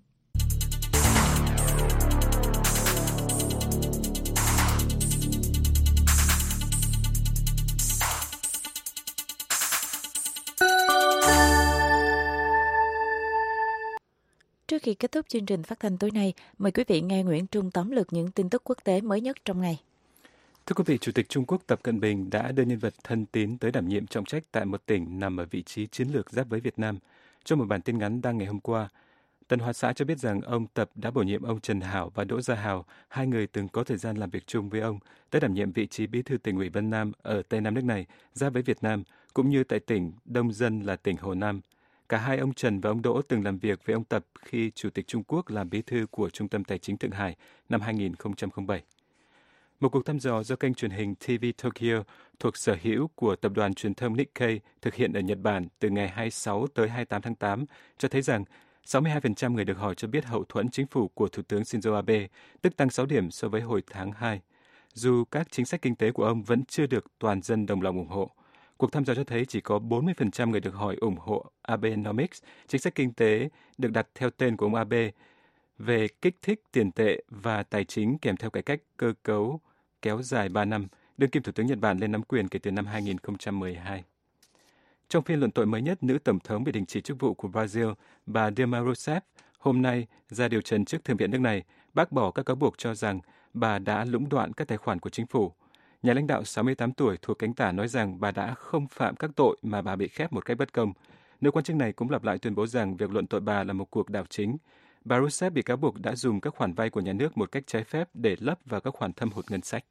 Speaker 1: Trước khi kết thúc chương trình phát thanh tối nay, mời quý vị nghe Nguyễn Trung tóm lược những tin tức quốc tế mới nhất trong ngày.
Speaker 3: Thưa quý vị, Chủ tịch Trung Quốc Tập Cận Bình đã đưa nhân vật thân tín tới đảm nhiệm trọng trách tại một tỉnh nằm ở vị trí chiến lược giáp với Việt Nam. Trong một bản tin ngắn đăng ngày hôm qua, Tân Hoa Xã cho biết rằng ông Tập đã bổ nhiệm ông Trần Hảo và Đỗ Gia Hào, hai người từng có thời gian làm việc chung với ông, tới đảm nhiệm vị trí bí thư tỉnh ủy Vân Nam ở Tây Nam nước này, giáp với Việt Nam, cũng như tại tỉnh đông dân là tỉnh Hồ Nam. Cả hai ông Trần và ông Đỗ từng làm việc với ông Tập khi Chủ tịch Trung Quốc làm bí thư của Trung tâm Tài chính Thượng Hải năm 2007. Một cuộc thăm dò do kênh truyền hình TV Tokyo thuộc sở hữu của tập đoàn truyền thông Nikkei thực hiện ở Nhật Bản từ ngày 26 tới 28 tháng 8 cho thấy rằng 62% người được hỏi cho biết hậu thuẫn chính phủ của Thủ tướng Shinzo Abe, tức tăng 6 điểm so với hồi tháng 2, dù các chính sách kinh tế của ông vẫn chưa được toàn dân đồng lòng ủng hộ. Cuộc thăm dò cho thấy chỉ có 40% người được hỏi ủng hộ Abenomics, chính sách kinh tế được đặt theo tên của ông Abe, về kích thích tiền tệ và tài chính kèm theo cải cách cơ cấu kéo dài 3 năm, đương kim Thủ tướng Nhật Bản lên nắm quyền kể từ năm 2012. Trong phiên luận tội mới nhất, nữ tổng thống bị đình chỉ chức vụ của Brazil, bà Dilma Rousseff, hôm nay ra điều trần trước Thượng viện nước này, bác bỏ các cáo buộc cho rằng bà đã lũng đoạn các tài khoản của chính phủ. Nhà lãnh đạo 68 tuổi thuộc cánh tả nói rằng bà đã không phạm các tội mà bà bị khép một cách bất công. Nữ quan chức này cũng lặp lại tuyên bố rằng việc luận tội bà là một cuộc đảo chính. Bà Rousseff bị cáo buộc đã dùng các khoản vay của nhà nước một cách trái phép để lấp vào các khoản thâm hụt ngân sách.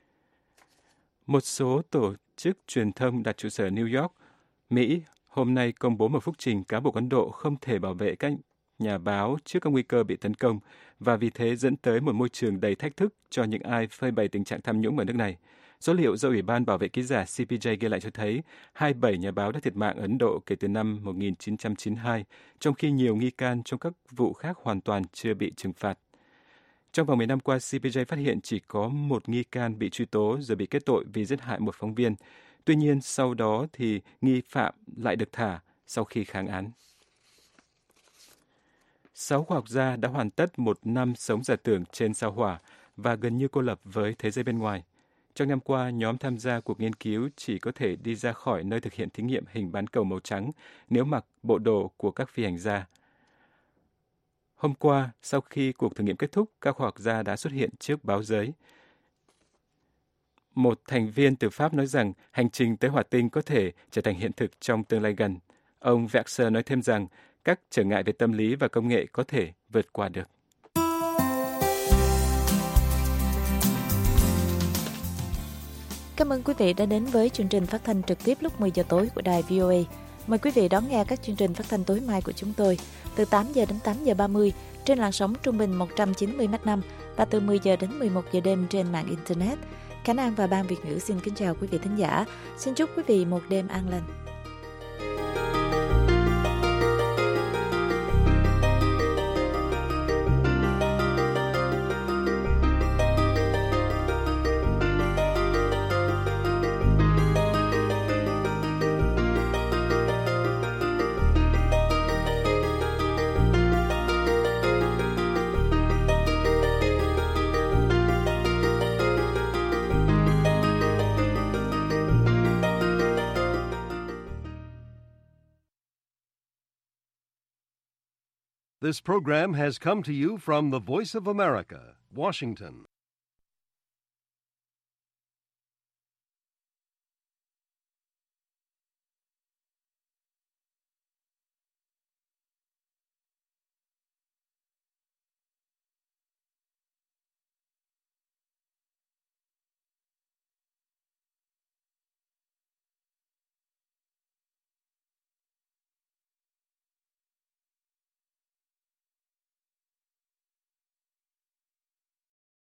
Speaker 3: Một số tổ chức truyền thông đặt trụ sở New York, Mỹ, hôm nay công bố một phúc trình cáo buộc Ấn Độ không thể bảo vệ các nhà báo trước các nguy cơ bị tấn công và vì thế dẫn tới một môi trường đầy thách thức cho những ai phơi bày tình trạng tham nhũng ở nước này. Số liệu do Ủy ban Bảo vệ Ký giả CPJ ghi lại cho thấy 27 nhà báo đã thiệt mạng ở Ấn Độ kể từ năm 1992, trong khi nhiều nghi can trong các vụ khác hoàn toàn chưa bị trừng phạt. Trong vòng 10 năm qua, CPJ phát hiện chỉ có một nghi can bị truy tố rồi bị kết tội vì giết hại một phóng viên. Tuy nhiên, sau đó thì nghi phạm lại được thả sau khi kháng án. 6 khoa học gia đã hoàn tất một năm sống giả tưởng trên sao Hỏa và gần như cô lập với thế giới bên ngoài. Trong năm qua, nhóm tham gia cuộc nghiên cứu chỉ có thể đi ra khỏi nơi thực hiện thí nghiệm hình bán cầu màu trắng nếu mặc bộ đồ của các phi hành gia. Hôm qua, sau khi cuộc thử nghiệm kết thúc, các khoa học gia đã xuất hiện trước báo giới. Một thành viên từ Pháp nói rằng hành trình tới Hỏa tinh có thể trở thành hiện thực trong tương lai gần. Ông Vexer nói thêm rằng các trở ngại về tâm lý và công nghệ có thể vượt qua được.
Speaker 1: Cảm ơn quý vị đã đến với chương trình phát thanh trực tiếp lúc 10 giờ tối của đài VOA. Mời quý vị đón nghe các chương trình phát thanh tối mai của chúng tôi từ 8 giờ đến 8 giờ 30 trên làn sóng trung bình 190 m/s và từ 10 giờ đến 11 giờ đêm trên mạng Internet. Khánh An và Ban Việt ngữ xin kính chào quý vị thính giả. Xin chúc quý vị một đêm an lành.
Speaker 13: This program has come to you from the Voice of America, Washington.